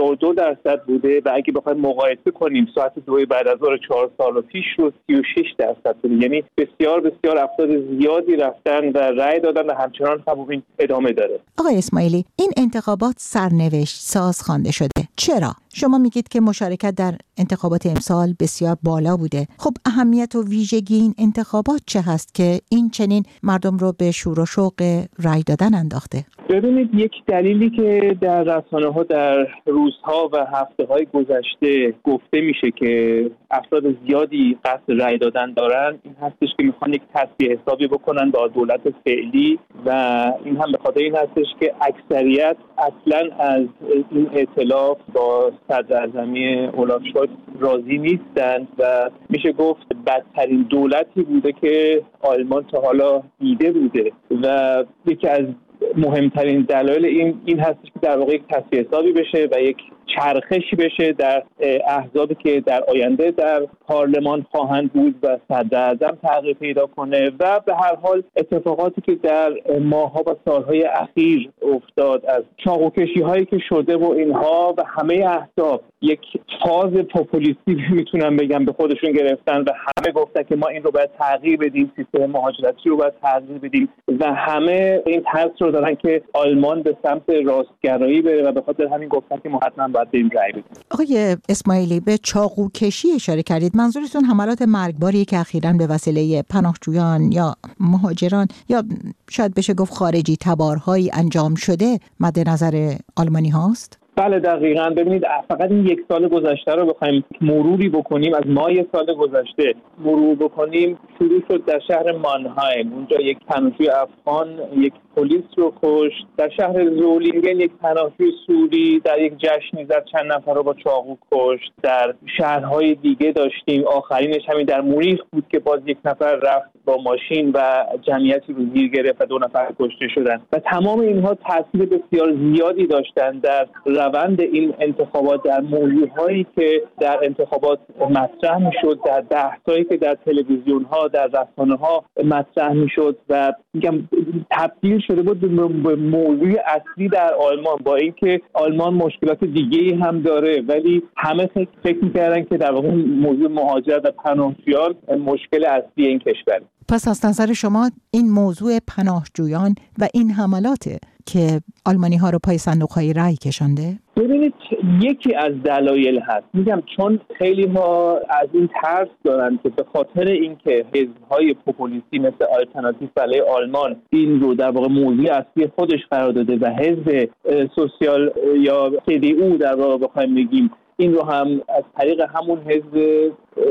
52% بوده و اگه بخوایم مقایسه کنیم ساعت 2 بعد از ظهر 4 سال پیش رو 36% بوده. یعنی بسیار بسیار افراد زیادی رفتن و رأی دادن و همچنان هم این ادامه داره. آقای اسماعیلی، این انتخابات سرنوشت ساز خوانده شده. چرا؟ شما میگید که مشارکت در انتخابات امسال بسیار بالا بوده. خب اهمیت و ویژگی این انتخابات چه هست که این چنین مردم رو به شور و شوق رأی دادن انداخته؟ ببینید، یک دلیلی که در رسانه‌ها در روزها و هفته‌های گذشته گفته میشه که افراد زیادی قصد رأی دادن دارن، این هستش که میخوان یک تصفیه حسابی بکنن با دولت فعلی و این هم به خاطر این هستش که اکثریت اصلاً از این ائتلاف با صدراعظمی اولاف شولز راضی نیستند و میشه گفت بدترین دولتی بوده که آلمان تا حالا دیده بوده و یکی از مهمترین دلایل این هستش که در واقع یک تصفیه حسابی بشه و یک چرخشی بشه در احزابی که در آینده در پارلمان خواهند بود و صدراعظم تغییر پیدا کنه و به هر حال اتفاقاتی که در ماه‌ها و سال‌های اخیر افتاد از چاقوکشی‌هایی که شده و اینها و همه احزاب یک فاز پوپولیستی میتونم بگم به خودشون گرفتن و همه گفتن که ما این رو باید تغییر بدیم، سیستم مهاجرتی رو باید تغییر بدیم و همه این ترس رو دارن که آلمان به سمت راستگرایی بره و به خاطر همین گفتن که ما حتما باید بریم رأی بدیم. آقای اسماعیلی، به چاقوکشی اشاره کردید. منظورتون حملات مرگباری که اخیراً به وسیله پناهجویان یا مهاجران یا شاید بشه گفت خارجی تبارهایی انجام شده مد نظر آلمانی هاست؟ بله دقیقاً. ببینید، فقط این یک سال گذشته رو بخوایم مروری بکنیم، از ماه سال گذشته مرور بکنیم، شروع شد در شهر مانهایم، اونجا یک پناهجوی افغان یک پلیس رو کشت. در شهر زولینگن یک پناهجوی سوری در یک جشنی زد چند نفر رو با چاقو کشت. در شهرهای دیگه داشتیم، آخرینش همین در مونیخ بود که باز یک نفر رفت با ماشین و جمعیتی رو زیر گرفت و 2 نفر کشته شدن و تمام اینها تاثیر بسیار زیادی داشتن در روند این انتخابات، در موضوعهایی که در انتخابات مطرح میشد، در بحثایی که در تلویزیون ها در رسانه ها مطرح میشد و میگم تبدیل شده بود به موضوع اصلی در آلمان، با اینکه آلمان مشکلات دیگه‌ای هم داره ولی همه فکر می‌کردن که در واقع موضوع مهاجرت و پناهجویان مشکل اصلی این کشور. پس از نظر شما این موضوع پناهجویان و این حملاته که آلمانی ها رو پای صندوق های رأی کشانده؟ ببینید، یکی از دلایل هست. میگم چون خیلی ها از این ترس دارن که به خاطر اینکه حزب‌های پوپولیستی مثل آلترناتیو برای آلمان این رو در واقع موضوع اصلی خودش قرار داده و حزب سوسیال یا CDU در واقع بخوایم بگیم این رو هم از طریق همون حزب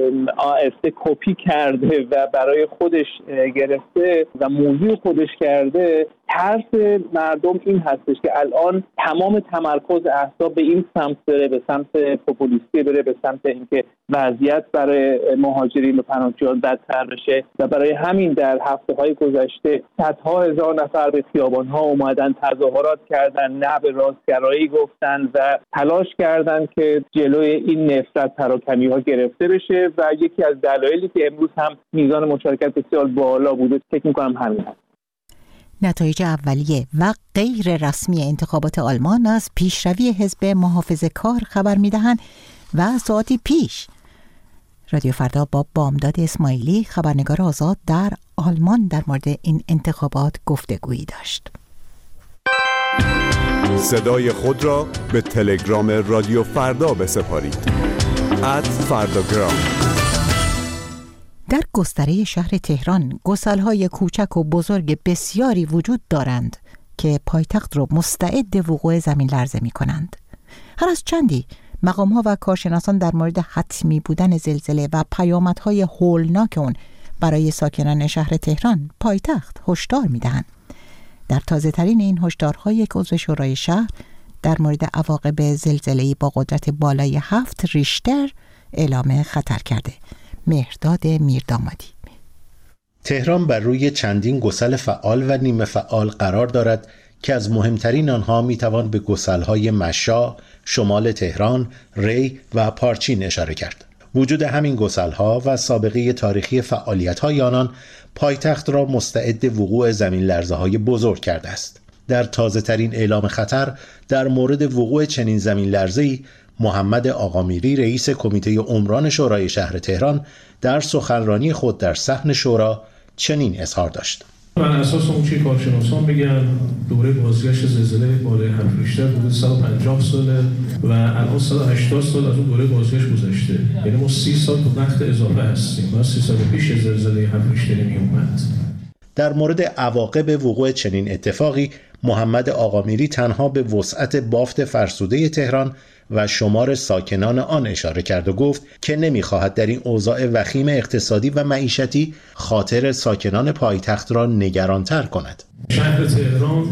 AfD کپی کرده و برای خودش گرفته و موضوع خودش کرده، ترس مردم این هستش که الان تمام تمرکز احزاب به این سمت بره، به سمت پوپولیستی بره، به سمت اینکه وضعیت برای مهاجرین و پناهجویان بدتر بشه و برای همین در هفته‌های گذشته صدها هزار نفر به خیابان‌ها اومدن، تظاهرات کردن، نه به راستگرایی گفتن و تلاش کردن که جلوی این نفرت پراکنی‌ها گرفته بشه و یکی از دلایلی که امروز هم میزان مشارکت بسیار بالا بوده فکر می‌کنم همین است. نتایج اولیه و غیر رسمی انتخابات آلمان از پیشروی حزب محافظه‌کار خبر می‌دهند و ساعتی پیش رادیو فردا با بامداد اسماعیلی خبرنگار آزاد در آلمان در مورد این انتخابات گفتگویی داشت. صدای خود را به تلگرام رادیو فردا بسپارید. @فرداگرام. در گستره شهر تهران گسل‌های کوچک و بزرگ بسیاری وجود دارند که پایتخت را مستعد وقوع زمین لرزه می‌کنند. هر از چندی مقام‌ها و کارشناسان در مورد حتمی بودن زلزله و پیامدهای هولناک اون برای ساکنان شهر تهران پایتخت هشدار می‌دهند. در تازه‌ترین این هشدارها یک عضو شورای شهر در مورد عواقب زلزله‌ای با قدرت بالای 7 ریشتر اعلام خطر کرده. مهرداد میردامادی. تهران بر روی چندین گسل فعال و نیمه فعال قرار دارد که از مهمترین آنها میتوان به گسل‌های مشا، شمال تهران، ری و پارچین اشاره کرد. وجود همین گسل‌ها و سابقه تاریخی فعالیت‌های آنان پایتخت را مستعد وقوع زمین لرزه‌های بزرگ کرده است. در تازه‌ترین اعلام خطر در مورد وقوع چنین زمین لرزه‌ای، محمد آقامیری رئیس کمیته عمران شورای شهر تهران در سخنرانی خود در صحن شورا چنین اظهار داشت: بر اساس اون چه کارشناسان میگن دوره بازگشت زلزله بالای 7 ریشتر حدود 150 ساله و الان 180 سال از اون دوره بازگشت گذشته. یعنی ما 30 سال تو وقت اضافه هستیم. ما 30 سال پیش زلزله 7 ریشتر می اومد. در مورد عواقب وقوع چنین اتفاقی، محمد آقامیری تنها به وسعت بافت فرسوده تهران و شمار ساکنان آن اشاره کرد و گفت که نمی‌خواهد در این اوضاع وخیم اقتصادی و معیشتی خاطر ساکنان پایتخت را نگران‌تر کند. شهر تهران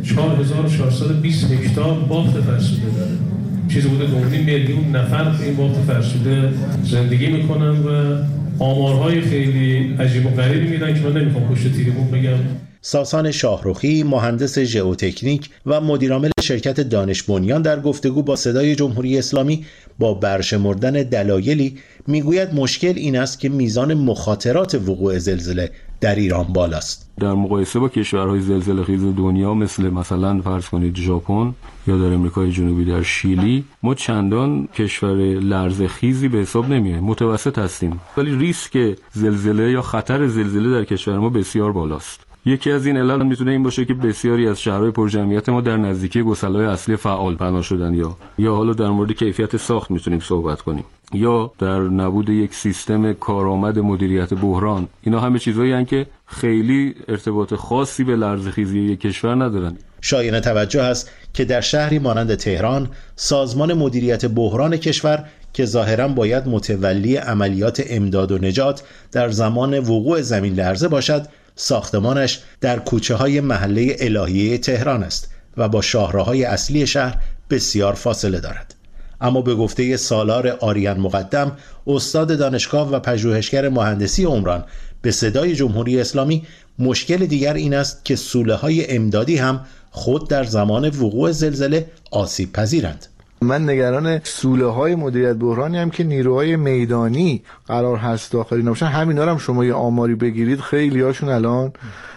4420 هکتار بافت فرسوده داره. چیزی بوده 2.5 میلیون نفر این بافت فرسوده زندگی میکنن و آمارهای خیلی عجیب و غریبی میدن که من نمیخوام پشت تیریمون بگم. ساسان شاهرخی، مهندس ژئوتکنیک و مدیرعامل شرکت دانش بنیان در گفتگو با صدای جمهوری اسلامی با برشمردن دلایلی میگوید مشکل این است که میزان مخاطرات وقوع زلزله در ایران بالاست. در مقایسه با کشورهای زلزله خیز دنیا مثلا فرض کنید ژاپن یا در امریکای جنوبی در شیلی، ما چندان کشور لرزه خیزی به حساب نمیایم، متوسط هستیم، ولی ریسک زلزله یا خطر زلزله در کشور ما بسیار بالاست. یکی از این علل میتونه این باشه که بسیاری از شهرهای پرجمعیت ما در نزدیکی گسل‌های اصلی فعال بنا شدن یا حالا در مورد کیفیت ساخت میتونیم صحبت کنیم یا در نبود یک سیستم کارآمد مدیریت بحران. اینا همه چیزایی هستند که خیلی ارتباط خاصی به لرزه‌خیزی یک کشور ندارن. شایان توجه است که در شهری مانند تهران سازمان مدیریت بحران کشور که ظاهراً باید متولی عملیات امداد و نجات در زمان وقوع زمین لرزه باشد، ساختمانش در کوچه‌های محله الهیه تهران است و با شاهراهای اصلی شهر بسیار فاصله دارد. اما به گفته سالار آریان مقدم، استاد دانشگاه و پژوهشگر مهندسی عمران، به صدای جمهوری اسلامی مشکل دیگر این است که سوله‌های امدادی هم خود در زمان وقوع زلزله آسیب پذیرند. من نگران سوله‌های مدیریت بحرانی هم که نیروهای میدانی قرار هست داخل اینا باشن. همینا هم شما یه آماری بگیرید خیلی هاشون الان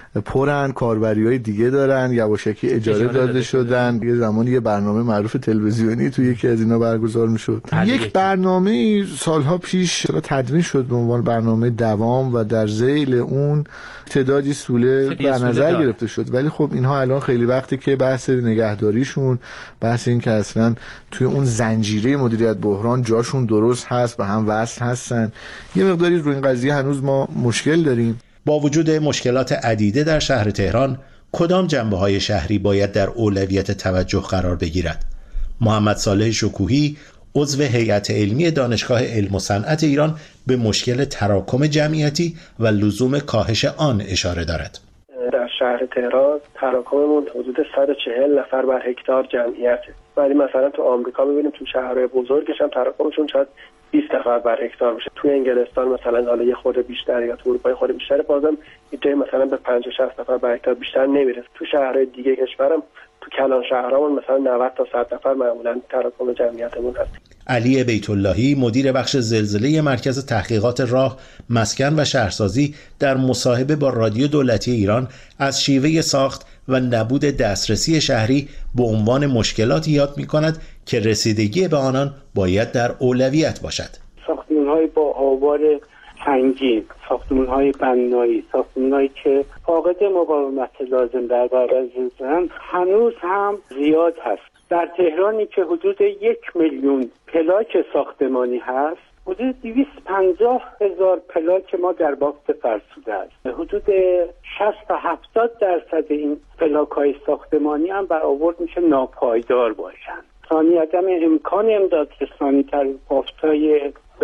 پرن، کاربری‌های دیگه دارن، یواشکی اجاره داده شدن. یه زمانی یه برنامه معروف تلویزیونی تو یکی از اینا برگزار میشد. یک برنامه سالها پیش تدوین شد به عنوان برنامه دوام و در ذیل اون تعدادی سوله در نظر گرفته شد، ولی خب اینها الان خیلی وقتی که بحث نگهداریشون، بحث این که اصلا توی اون زنجیره مدیریت بحران جاشون درست هست، به هم وصل هستن، یه مقداری روی این قضیه هنوز ما مشکل داریم. با وجود مشکلات عدیده در شهر تهران، کدام جنبه‌های شهری باید در اولویت توجه قرار بگیرد؟ محمد صالح شکوهی، عضو هیئت علمی دانشگاه علم و صنعت ایران، به مشکل تراکم جمعیتی و لزوم کاهش آن اشاره دارد. در شهر تهران تراکممون حدود 140 نفر بر هکتار جمعیته. ولی مثلا تو آمریکا می‌بینیم تو شهرهای بزرگش هم تراکمشون شاید 20 نفر بر هکتار باشه. توی انگلستان مثلا حالا یه خورده بیشتر یا تو اروپا خورده بیشتر، بازم اینجا مثلا به 50-60 نفر بر هکتار بیشتر نمیره. تو شهرهای دیگه کشورم تو کلان شهرامون مثلا 90 تا 100 نفر معمولا تراکم جمعیتمون هست. علی بیت‌اللهی، مدیر بخش زلزله مرکز تحقیقات راه، مسکن و شهرسازی، در مصاحبه با رادیو دولتی ایران از شیوه ساخت و نبود دسترسی شهری به عنوان مشکلاتی یاد می‌کند که رسیدگی به آنان باید در اولویت باشد. ساختمان‌های با آوار سنگین، ساختمان‌های بنایی، ساختمان‌هایی که فاقد مقاومت لازم در برابر زلزله هنوز هم زیاد هست. در تهرانی که حدود 1 میلیون پلاک ساختمانی هست، حدود 250,000 پلاک ما در بافت فرسوده است. حدود 60 تا 70% این پلاک‌های ساختمانی هم برآورد میشه ناپایدار باشند. ثانی عدم امکان امدادرسانی در بافت‌های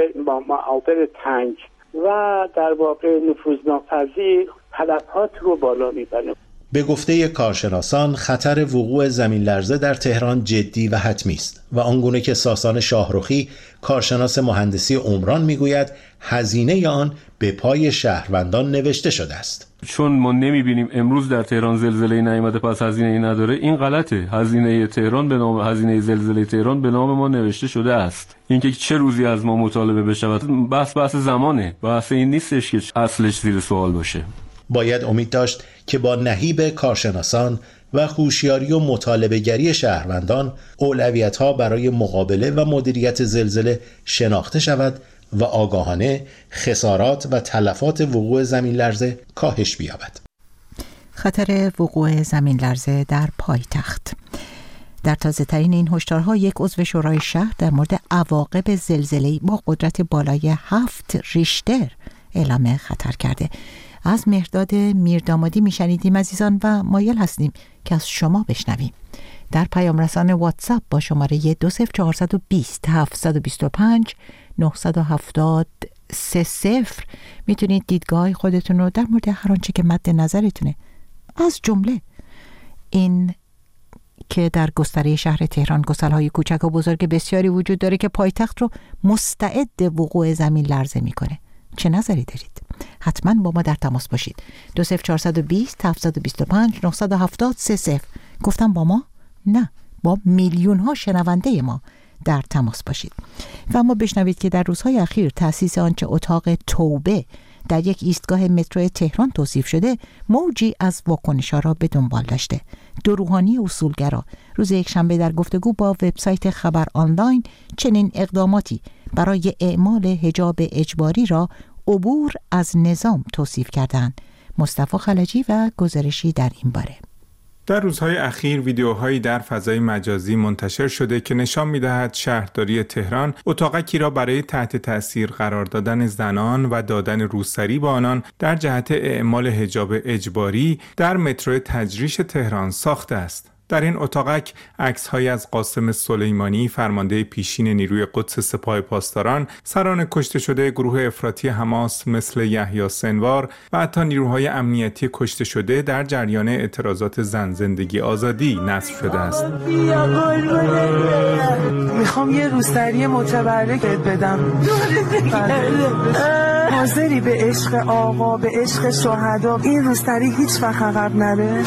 معابر تنگ و در واقع نفوذناپذیر طلبات رو بالا میبره. به گفته کارشناسان خطر وقوع زمین لرزه در تهران جدی و حتمی است و آنگونه که ساسان شاهرخی کارشناس مهندسی عمران میگوید هزینه آن به پای شهروندان نوشته شده است. چون ما نمیبینیم امروز در تهران زلزله نیامده پس هزینه نداره، این غلطه. هزینه تهران به نام هزینه زلزله تهران به نام ما نوشته شده است. اینکه چه روزی از ما مطالبه بشود بحث زمانه، بحث این نیستش که اصلش زیر سوال باشه. باید امید داشت که با نهیب کارشناسان و هوشیاری و مطالبه‌گری شهروندان اولویت‌ها برای مقابله و مدیریت زلزله شناخته شود و آگاهانه خسارات و تلفات وقوع زمین لرزه کاهش بیابد. خطر وقوع زمین لرزه در پایتخت. در تازه‌ترین این هشدارها یک عضو شورای شهر در مورد عواقب زلزله‌ای با قدرت بالای 7 ریشتر اعلام خطر کرده. از مهرداد میردامادی میشنیدیم عزیزان و مایل هستیم که از شما بشنویم. در پیام رسان واتساپ با شماره 20420 725 970 30 میتونید دیدگاه خودتون رو در مورد هر آنچه که مد نظرتونه، از جمله این که در گستره شهر تهران گسل‌های کوچک و بزرگ بسیاری وجود داره که پایتخت رو مستعد وقوع زمین لرزه میکنه، چه نظری دارید؟ حتما با ما در تماس باشید. 20420 725 970 30. گفتم با ما؟ نه، با میلیون ها شنونده ما در تماس باشید. و اما بشنوید که در روزهای اخیر تأسیس آنچه اتاق توبه در یک ایستگاه مترو تهران توصیف شده موجی از واکنش‌ها را به دنبال داشته. دو روحانی اصولگرا روز یکشنبه در گفتگو با وبسایت خبر آنلاین چنین اقداماتی برای اعمال حجاب اجباری را عبور از نظام توصیف کردند. مصطفی خلجی و گزارشی در این باره. در روزهای اخیر ویدیوهایی در فضای مجازی منتشر شده که نشان می‌دهد شهرداری تهران اتاقکی را برای تحت تأثیر قرار دادن زنان و دادن روسری به آنان در جهت اعمال حجاب اجباری در مترو تجریش تهران ساخته است. در این اتاقک عکس‌هایی از قاسم سلیمانی فرمانده پیشین نیروی قدس سپاه پاسداران، سران کشته شده گروه افراطی حماس مثل یحیی سنوار و حتی نیروهای امنیتی کشته شده در جریان اعتراضات زن زندگی آزادی نصب شده است. میخوام یه روسری متبرکت بدم. حاضری به عشق آقا، به عشق شهدا این روسری هیچ وقت عقب نره؟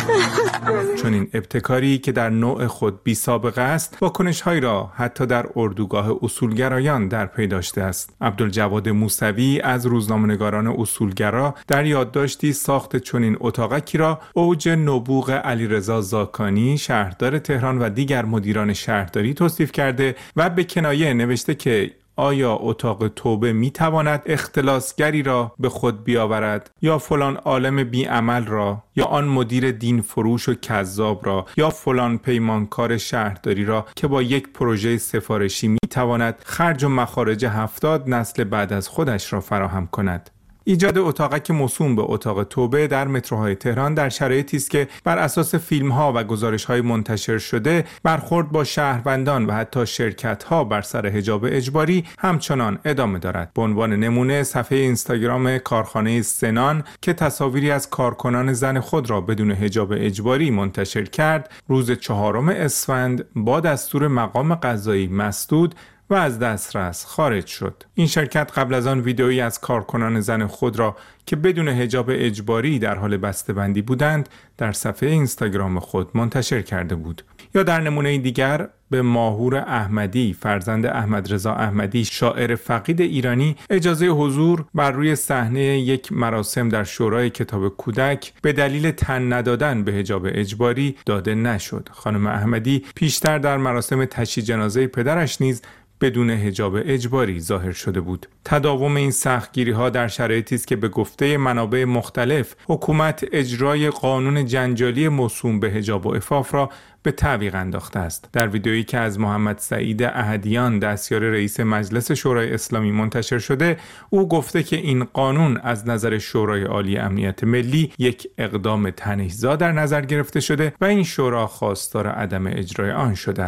چون این ابتکاری که در نوع خود بی سابقه است، واکنش‌هایی را حتی در اردوگاه اصولگرایان در پی داشته است. عبدالجواد موسوی از روزنامه‌نگاران اصولگرا در یادداشتی ساخت چنین اتاقکی را اوج نبوغ علیرضا زاکانی شهردار تهران و دیگر مدیران شهرداری توصیف کرده و به کنایه نوشته که آیا اتاق توبه میتواند اختلاسگری را به خود بیاورد یا فلان عالم بیعمل را یا آن مدیر دین فروش و کذاب را یا فلان پیمانکار شهرداری را که با یک پروژه سفارشی میتواند خرج و مخارج 70 نسل بعد از خودش را فراهم کند. ایجاد اتاقک موسوم به اتاق توبه در متروهای تهران در شرایطی است که بر اساس فیلم‌ها و گزارش‌های منتشر شده برخورد با شهروندان و حتی شرکت‌ها بر سر حجاب اجباری همچنان ادامه دارد. به عنوان نمونه صفحه اینستاگرام کارخانه سنان که تصاویری از کارکنان زن خود را بدون حجاب اجباری منتشر کرد، روز 4 اسفند با دستور مقام قضایی مسدود و از دسترس خارج شد. این شرکت قبل از آن ویدئویی از کارکنان زن خود را که بدون حجاب اجباری در حال بسته‌بندی بودند در صفحه اینستاگرام خود منتشر کرده بود. یا در نمونه دیگر به ماهور احمدی فرزند احمد رضا احمدی شاعر فقید ایرانی اجازه حضور بر روی صحنه یک مراسم در شورای کتاب کودک به دلیل تن ندادن به حجاب اجباری داده نشد. خانم احمدی پیشتر در مراسم تشییع جنازه پدرش نیز بدون حجاب اجباری ظاهر شده بود. تداوم این سختگیری‌ها در شرایطی است که به گفته منابع مختلف حکومت اجرای قانون جنجالی موسوم به حجاب و عفاف را به تعویق انداخته است. در ویدئویی که از محمد سعید احدیان دستیار رئیس مجلس شورای اسلامی منتشر شده، او گفته که این قانون از نظر شورای عالی امنیت ملی یک اقدام تنش‌زا در نظر گرفته شده و این شورا خواستار عدم اجرای آن شده است.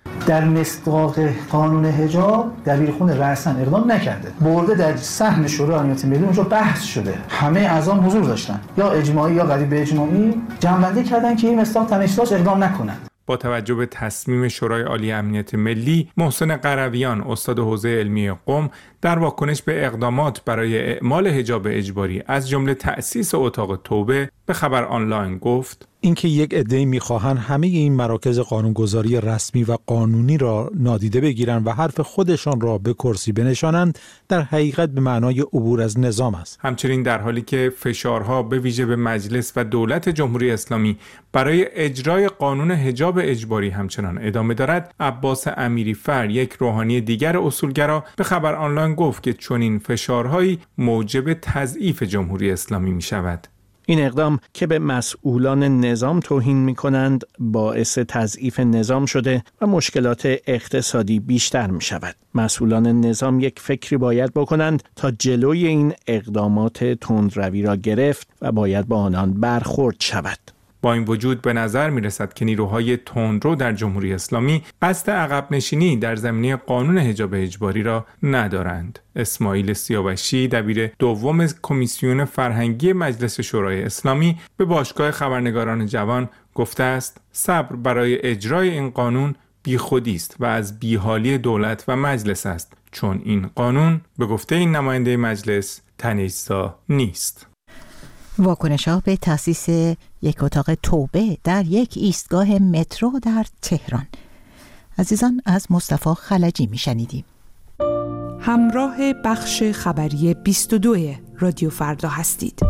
در مصداق قانون حجاب دبیرخونه رأساً اقدام نکرده، برده در صحن شورای امنیت ملی، اونجا بحث شده، همه اعضا حضور داشتن، یا اجماعی یا قریب به اجماعی جنبنده کردن که این مصداق تنش‌داشت اقدام نکنند. با توجه به تصمیم شورای عالی امنیت ملی، محسن قرویان استاد حوزه علمی قم در واکنش به اقدامات برای اعمال حجاب اجباری از جمله تأسیس اتاق توبه به خبر آنلاین گفت: اینکه یک عده‌ای می‌خواهند همه این مراکز قانونگذاری رسمی و قانونی را نادیده بگیرند و حرف خودشان را به کرسی بنشانند، در حقیقت به معنای عبور از نظام است. همچنین در حالی که فشارها به ویژه به مجلس و دولت جمهوری اسلامی برای اجرای قانون حجاب اجباری همچنان ادامه دارد، عباس امیری‌فر، یک روحانی دیگر اصولگرا، به خبر آنلاین گفت که چنین فشارهایی موجب تضعیف جمهوری اسلامی می‌شود. این اقدام که به مسئولان نظام توهین می‌کنند باعث تضعیف نظام شده و مشکلات اقتصادی بیشتر می‌شود. مسئولان نظام یک فکری باید بکنند تا جلوی این اقدامات تندروی را گرفت و باید با آنان برخورد شود. با این وجود به نظر می رسد که نیروهای تندرو در جمهوری اسلامی قصد عقب نشینی در زمینه قانون حجاب اجباری را ندارند. اسماعیل سیاوشی، دبیر دوم کمیسیون فرهنگی مجلس شورای اسلامی، به باشگاه خبرنگاران جوان گفته است صبر برای اجرای این قانون بیخودی است و از بیحالی دولت و مجلس است، چون این قانون به گفته این نماینده مجلس تنیسا نیست. واکنش‌ها به تأسیس یک اتاق توبه در یک ایستگاه مترو در تهران. عزیزان، از مصطفی خلجی میشنیدیم. همراه بخش خبری 22 رادیو فردا هستید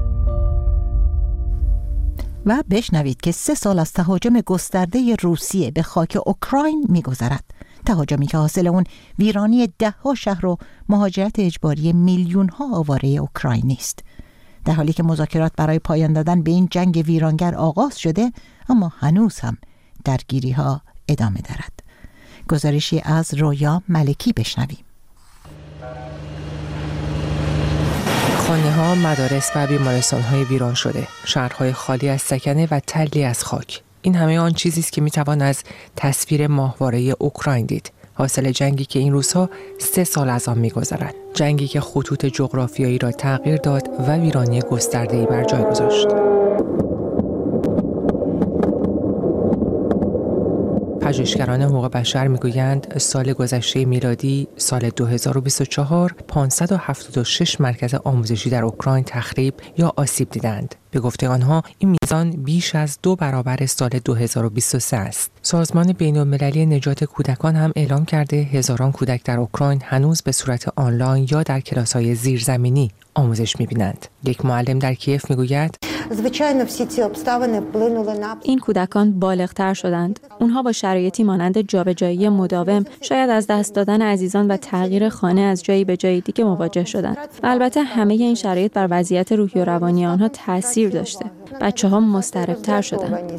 و بشنوید که 3 سال از تهاجم گسترده روسیه به خاک اوکراین می‌گذرد. تهاجمی که حاصل اون ویرانی 10 شهر و مهاجرت اجباری میلیون‌ها آواره اوکراینی است. در حالی که مذاکرات برای پایان دادن به این جنگ ویرانگر آغاز شده، اما هنوز هم درگیری‌ها ادامه دارد. گزارشی از رویا ملکی بشنویم. خانه‌ها، مدارس و بیمارستان‌های ویران شده، شهرهای خالی از سکنه و تلی از خاک. این همه آن چیزی است که می‌توان از تصویر ماهواره اوکراین دید. حاصل جنگی که این روزها 3 سال از آن می‌گذرد. جنگی که خطوط جغرافیایی را تغییر داد و ویرانی گسترده‌ای بر جای گذاشت. پژوهشگران حقوق بشر میگویند سال گذشته میلادی، سال 2024، 576 مرکز آموزشی در اوکراین تخریب یا آسیب دیدند. به گفته آنها این میزان بیش از 2 برابر سال 2023 است. سازمان بین‌المللی نجات کودکان هم اعلام کرده هزاران کودک در اوکراین هنوز به صورت آنلاین یا در کلاس‌های زیرزمینی آموزش می‌بینند. یک معلم در کیف میگوید این کودکان بالغ‌تر شدند. اونها با شرایطی مانند جابجایی مداوم، شاید از دست دادن عزیزان و تغییر خانه از جایی به جای دیگه مواجه شدند. و البته همه این شرایط بر وضعیت روحی و روانی آنها تاثیر داشته. بچه‌ها مضطرب‌تر شدند.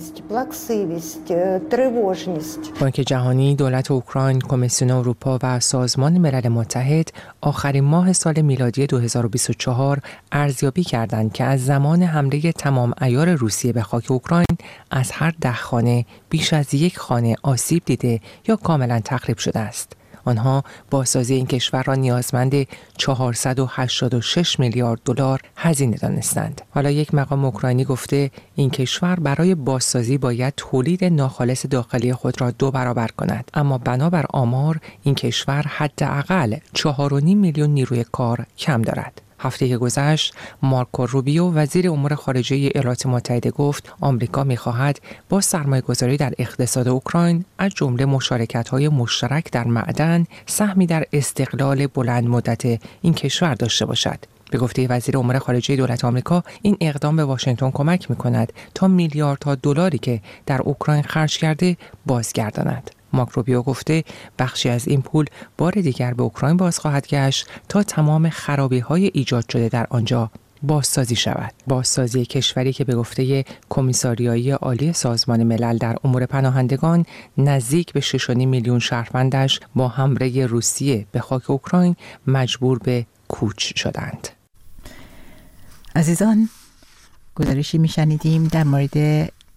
بانک جهانی، دولت اوکراین، کمیسیون اروپا و سازمان ملل متحد آخرین ماه سال میلادی 2024 ارزیابی کردند که از زمان حمله تمام عیار روسیه به خاک اوکراین از هر 10 خانه بیش از 1 خانه آسیب دیده یا کاملا تخریب شده است. آنها بازسازی این کشور را نیازمند 486 میلیارد دلار هزینه دانستند. حالا یک مقام اوکراینی گفته این کشور برای بازسازی باید تولید ناخالص داخلی خود را 2 برابر کند، اما بنابر آمار این کشور حداقل 4.5 میلیون نیروی کار کم دارد. هفته که گذشت، مارکو روبیو، وزیر امور خارجه ایالات متحده، گفت آمریکا می‌خواهد با سرمایه‌گذاری در اقتصاد اوکراین از جمله مشارکت‌های مشترک در معدن سهمی در استقلال بلند مدت این کشور داشته باشد. به گفته وزیر امور خارجه دولت آمریکا، این اقدام به واشنگتن کمک می‌کند تا میلیاردها دلاری که در اوکراین خرج کرده بازگرداند. مارک روبیو گفته بخشی از این پول بار دیگر به اوکراین باز خواهد گشت تا تمام خرابی‌های ایجاد شده در آنجا بازسازی شود. بازسازی کشوری که به گفته کمیساریای عالی سازمان ملل در امور پناهندگان نزدیک به 6.5 میلیون شهروندش با حمله روسیه به خاک اوکراین مجبور به کوچ شدند. عزیزان، گزارشی میشنیدیم در مورد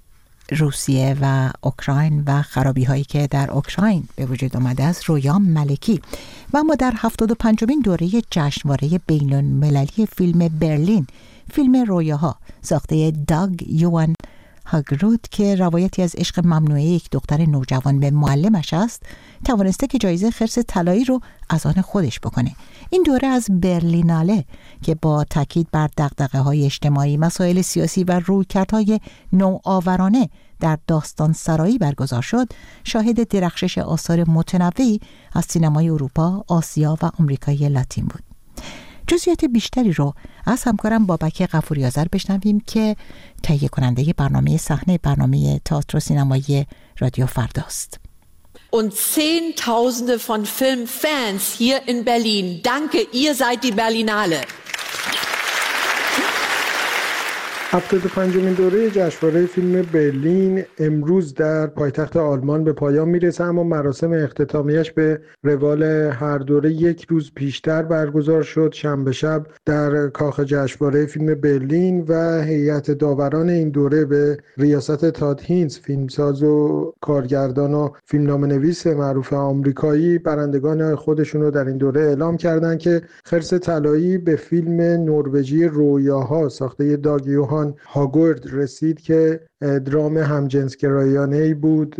روسیه و اوکراین و خرابی هایی که در اوکراین به وجود آمده است رویا ملکی. و اما در 75مین دوره جشنواره بین المللی فیلم برلین، فیلم رویاها ساخته داگ یوان هاگرود که روایتی از عشق ممنوعه یک دختر نوجوان به معلمش است، توانسته که جایزه خرس طلایی رو از آن خودش بکنه. این دوره از برلیناله که با تاکید بر دغدغه‌های اجتماعی، مسائل سیاسی و رویکردهای نوآورانه در داستان سرایی برگزار شد، شاهد درخشش آثار متنوعی از سینمای اروپا، آسیا و آمریکای لاتین بود. جزئیات بیشتری رو از همکارم بابک غفوری‌آذر بشنویم که تهیه کننده برنامه صحنه برنامه تئاتر و سینمایی رادیو فرداست. Und Zehntausende von Filmfans hier in Berlin. Danke, ihr seid die Berlinale. 75مین دوره جشنواره فیلم برلین امروز در پایتخت آلمان به پایان میرسه، اما مراسم اختتامیش به روال هر دوره یک روز پیشتر برگزار شد. شنبه شب در کاخ جشنواره فیلم برلین و هیئت داوران این دوره به ریاست تاد هینز، فیلمساز و کارگردان و فیلمنامه‌نویس معروف آمریکایی، برندگان خودشون رو در این دوره اعلام کردند که خرس طلایی به فیلم نروژی رویاها ساخته داگ یوهان هاگورد رسید که درام همجنسگرایانه‌ای بود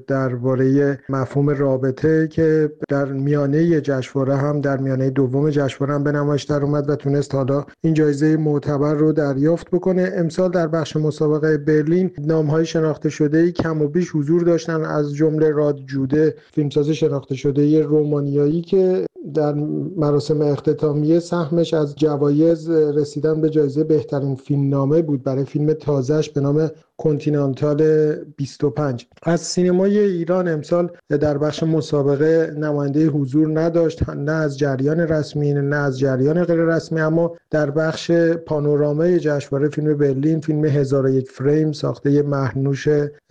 درباره مفهوم رابطه که در میانه جشنواره هم در میانه دوم جشنواره هم به نمایش در اومد و تونست حالا این جایزه معتبر رو دریافت بکنه. امسال در بخش مسابقه برلین نام‌های شناخته شده‌ای کم و بیش حضور داشتن، از جمله راد جوده، فیلمساز شناخته شده رومانیایی که در مراسم اختتامیه سهمش از جوایز رسیدن به جایزه بهترین فیلمنامه بود برای فیلم تازه‌اش به نام کنتینانتال 25. از سینمای ایران امسال در بخش مسابقه نماینده حضور نداشت، نه از جریان رسمی نه از جریان غیر رسمی، اما در بخش پانورامای جشنواره فیلم برلین فیلم 1001 فریم ساخته مهرنوش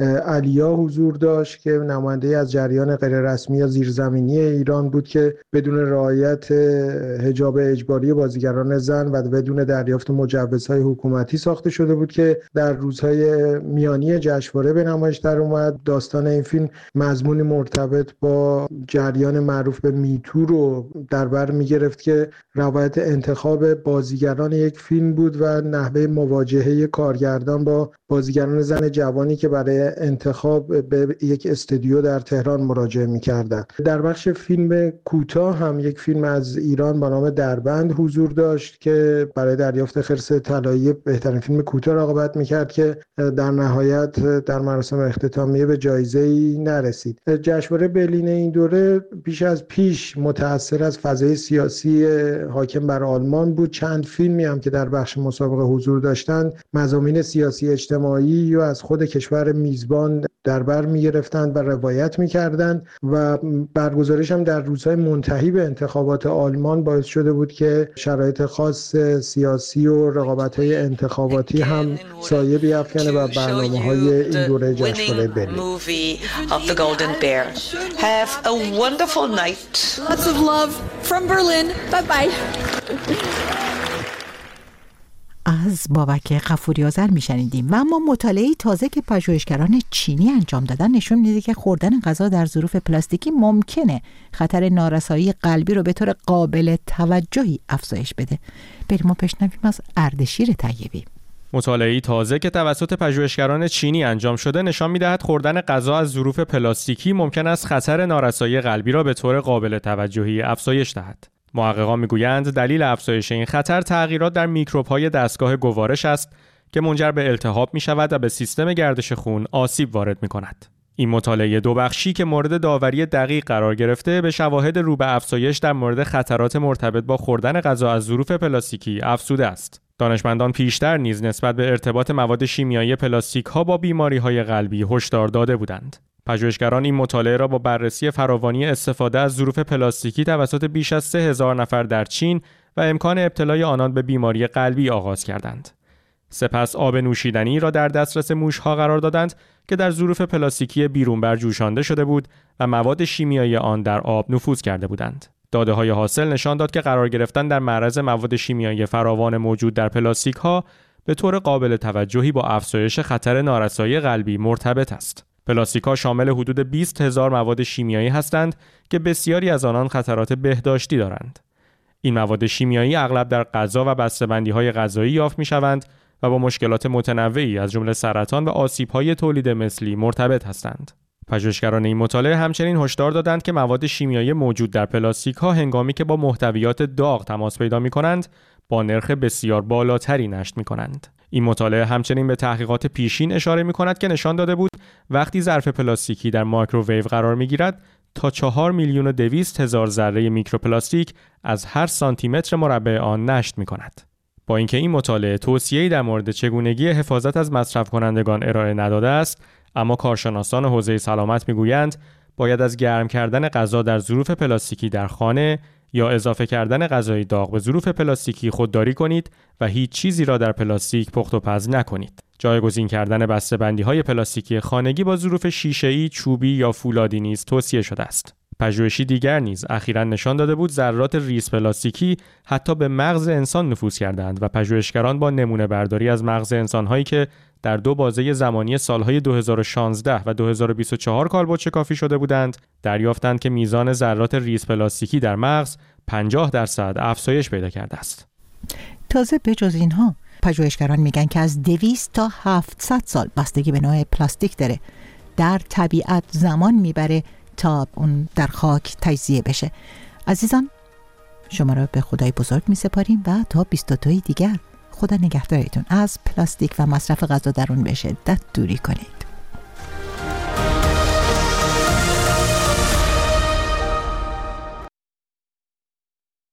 علیا حضور داشت که نماینده از جریان غیر رسمی یا زیرزمینی ایران بود که بدون رعایت حجاب اجباری بازیگران زن و بدون دریافت مجوزهای حکومتی ساخته شده بود که در روزهای میانی جشنواره به نمایش در اومد. داستان این فیلم مضمونی مرتبط با جریان معروف به میتو رو در بر میگرفت که روایت انتخاب بازیگران یک فیلم بود و نحوه مواجهه کارگردان با بازیگران زن جوانی که برای انتخاب به یک استودیو در تهران مراجعه می‌کردند. در بخش فیلم کوتاه هم یک فیلم از ایران با نام دربند حضور داشت که برای دریافت خرس طلایی بهترین فیلم کوتاه رقابت می‌کرد که در نهایت در مراسم اختتامیه به جایزه‌ای نرسید. جشنواره برلین این دوره بیش از پیش متأثر از فضای سیاسی حاکم بر آلمان بود. چند فیلمی هم که در بخش مسابقه حضور داشتند مضامین سیاسی اجتماعی یا از خود کشور میزبان در بر می‌گرفتند و روایت می‌کردند و برگزارش هم در روزهای منتهی به انتخابات آلمان باعث شده بود که شرایط خاص سیاسی و رقابت‌های انتخاباتی هم سایه بیفکنه و برنامه‌های این دوره جشنواره برلین. Have a wonderful night. Lots of love from Berlin. Bye bye. از بابک غفوری‌آذر میشنیدیم. و اما مطالعه‌ای تازه که پژوهشگران چینی انجام دادن نشون میده که خوردن غذا در ظروف پلاستیکی ممکنه خطر نارسایی قلبی رو به طور قابل توجهی افزایش بده. بریم و بشنویم از اردشیر طیبی. مطالعه‌ای تازه که توسط پژوهشگران چینی انجام شده نشان می‌دهد خوردن غذا از ظروف پلاستیکی ممکن است خطر نارسایی قلبی را به طور قابل توجهی افزایش دهد. محققان می‌گویند دلیل افزایش این خطر تغییرات در میکروب‌های دستگاه گوارش است که منجر به التهاب می‌شود و به سیستم گردش خون آسیب وارد می‌کند. این مطالعه دو بخشی که مورد داوری دقیق قرار گرفته به شواهد رو به افزایش در مورد خطرات مرتبط با خوردن غذا از ظروف پلاستیکی افزوده است. دانشمندان پیشتر نیز نسبت به ارتباط مواد شیمیایی پلاستیک‌ها با بیماری‌های قلبی هشدار داده بودند. پژوهشگران این مطالعه را با بررسی فراوانی استفاده از ظروف پلاستیکی توسط بیش از 3000 نفر در چین و امکان ابتلای آنان به بیماری قلبی آغاز کردند. سپس آب نوشیدنی را در دسترس موش‌ها قرار دادند که در ظروف پلاستیکی بیرونبر جوشانده شده بود و مواد شیمیایی آن در آب نفوذ کرده بودند. داده‌های حاصل نشان داد که قرار گرفتن در معرض مواد شیمیایی فراوان موجود در پلاستیک‌ها به طور قابل توجهی با افزایش خطر نارسایی قلبی مرتبط است. پلاستیک‌ها شامل حدود 20,000 مواد شیمیایی هستند که بسیاری از آنان خطرات بهداشتی دارند. این مواد شیمیایی اغلب در غذا و بسته‌بندی‌های غذایی یافت می‌شوند و با مشکلات متنوعی از جمله سرطان و آسیب‌های تولید مثلی مرتبط هستند. پژوهشگران این مطالعه همچنین هشدار دادند که مواد شیمیایی موجود در پلاستیک‌ها هنگامی که با محتویات داغ تماس پیدا می‌کنند، با نرخ بسیار بالاتری نشت می‌کنند. این مطالعه همچنین به تحقیقات پیشین اشاره می‌کند که نشان داده بود وقتی ظرف پلاستیکی در مایکروویو قرار می‌گیرد تا 4,200,000 ذره میکروپلاستیک از هر سانتی متر مربع آن نشت می‌کند. با اینکه این مطالعه توصیه‌ای در مورد چگونگی حفاظت از مصرف کنندگان ارائه نداده است، اما کارشناسان حوزه سلامت می‌گویند باید از گرم کردن غذا در ظروف پلاستیکی در خانه یا اضافه کردن غذای داغ به ظروف پلاستیکی خودداری کنید و هیچ چیزی را در پلاستیک پخت و پز نکنید. جایگزین کردن بسته‌بندی‌های پلاستیکی خانگی با ظروف شیشه‌ای، چوبی یا فولادی نیز توصیه شده است. پژوهشی دیگر نیز اخیراً نشان داده بود ذرات ریز پلاستیکی حتی به مغز انسان نفوذ کردند و پژوهشگران با نمونه برداری از مغز انسان‌هایی که در دو بازه زمانی سالهای 2016 و 2024 کالبد شکافی شده بودند، دریافتند که میزان ذرات ریز پلاستیکی در مغز 50% افزایش پیدا کرده است. تازه بجز اینها پژوهشگران میگن که از 200 تا 700 سال بستگی به نوع پلاستیک داره در طبیعت زمان میبره تا اون در خاک تجزیه بشه. عزیزان، شما را به خدای بزرگ میسپاریم و تا 22 دیگر خدا نگهدارتون. از پلاستیک و مصرف غذا در اون به شدت دوری کنید.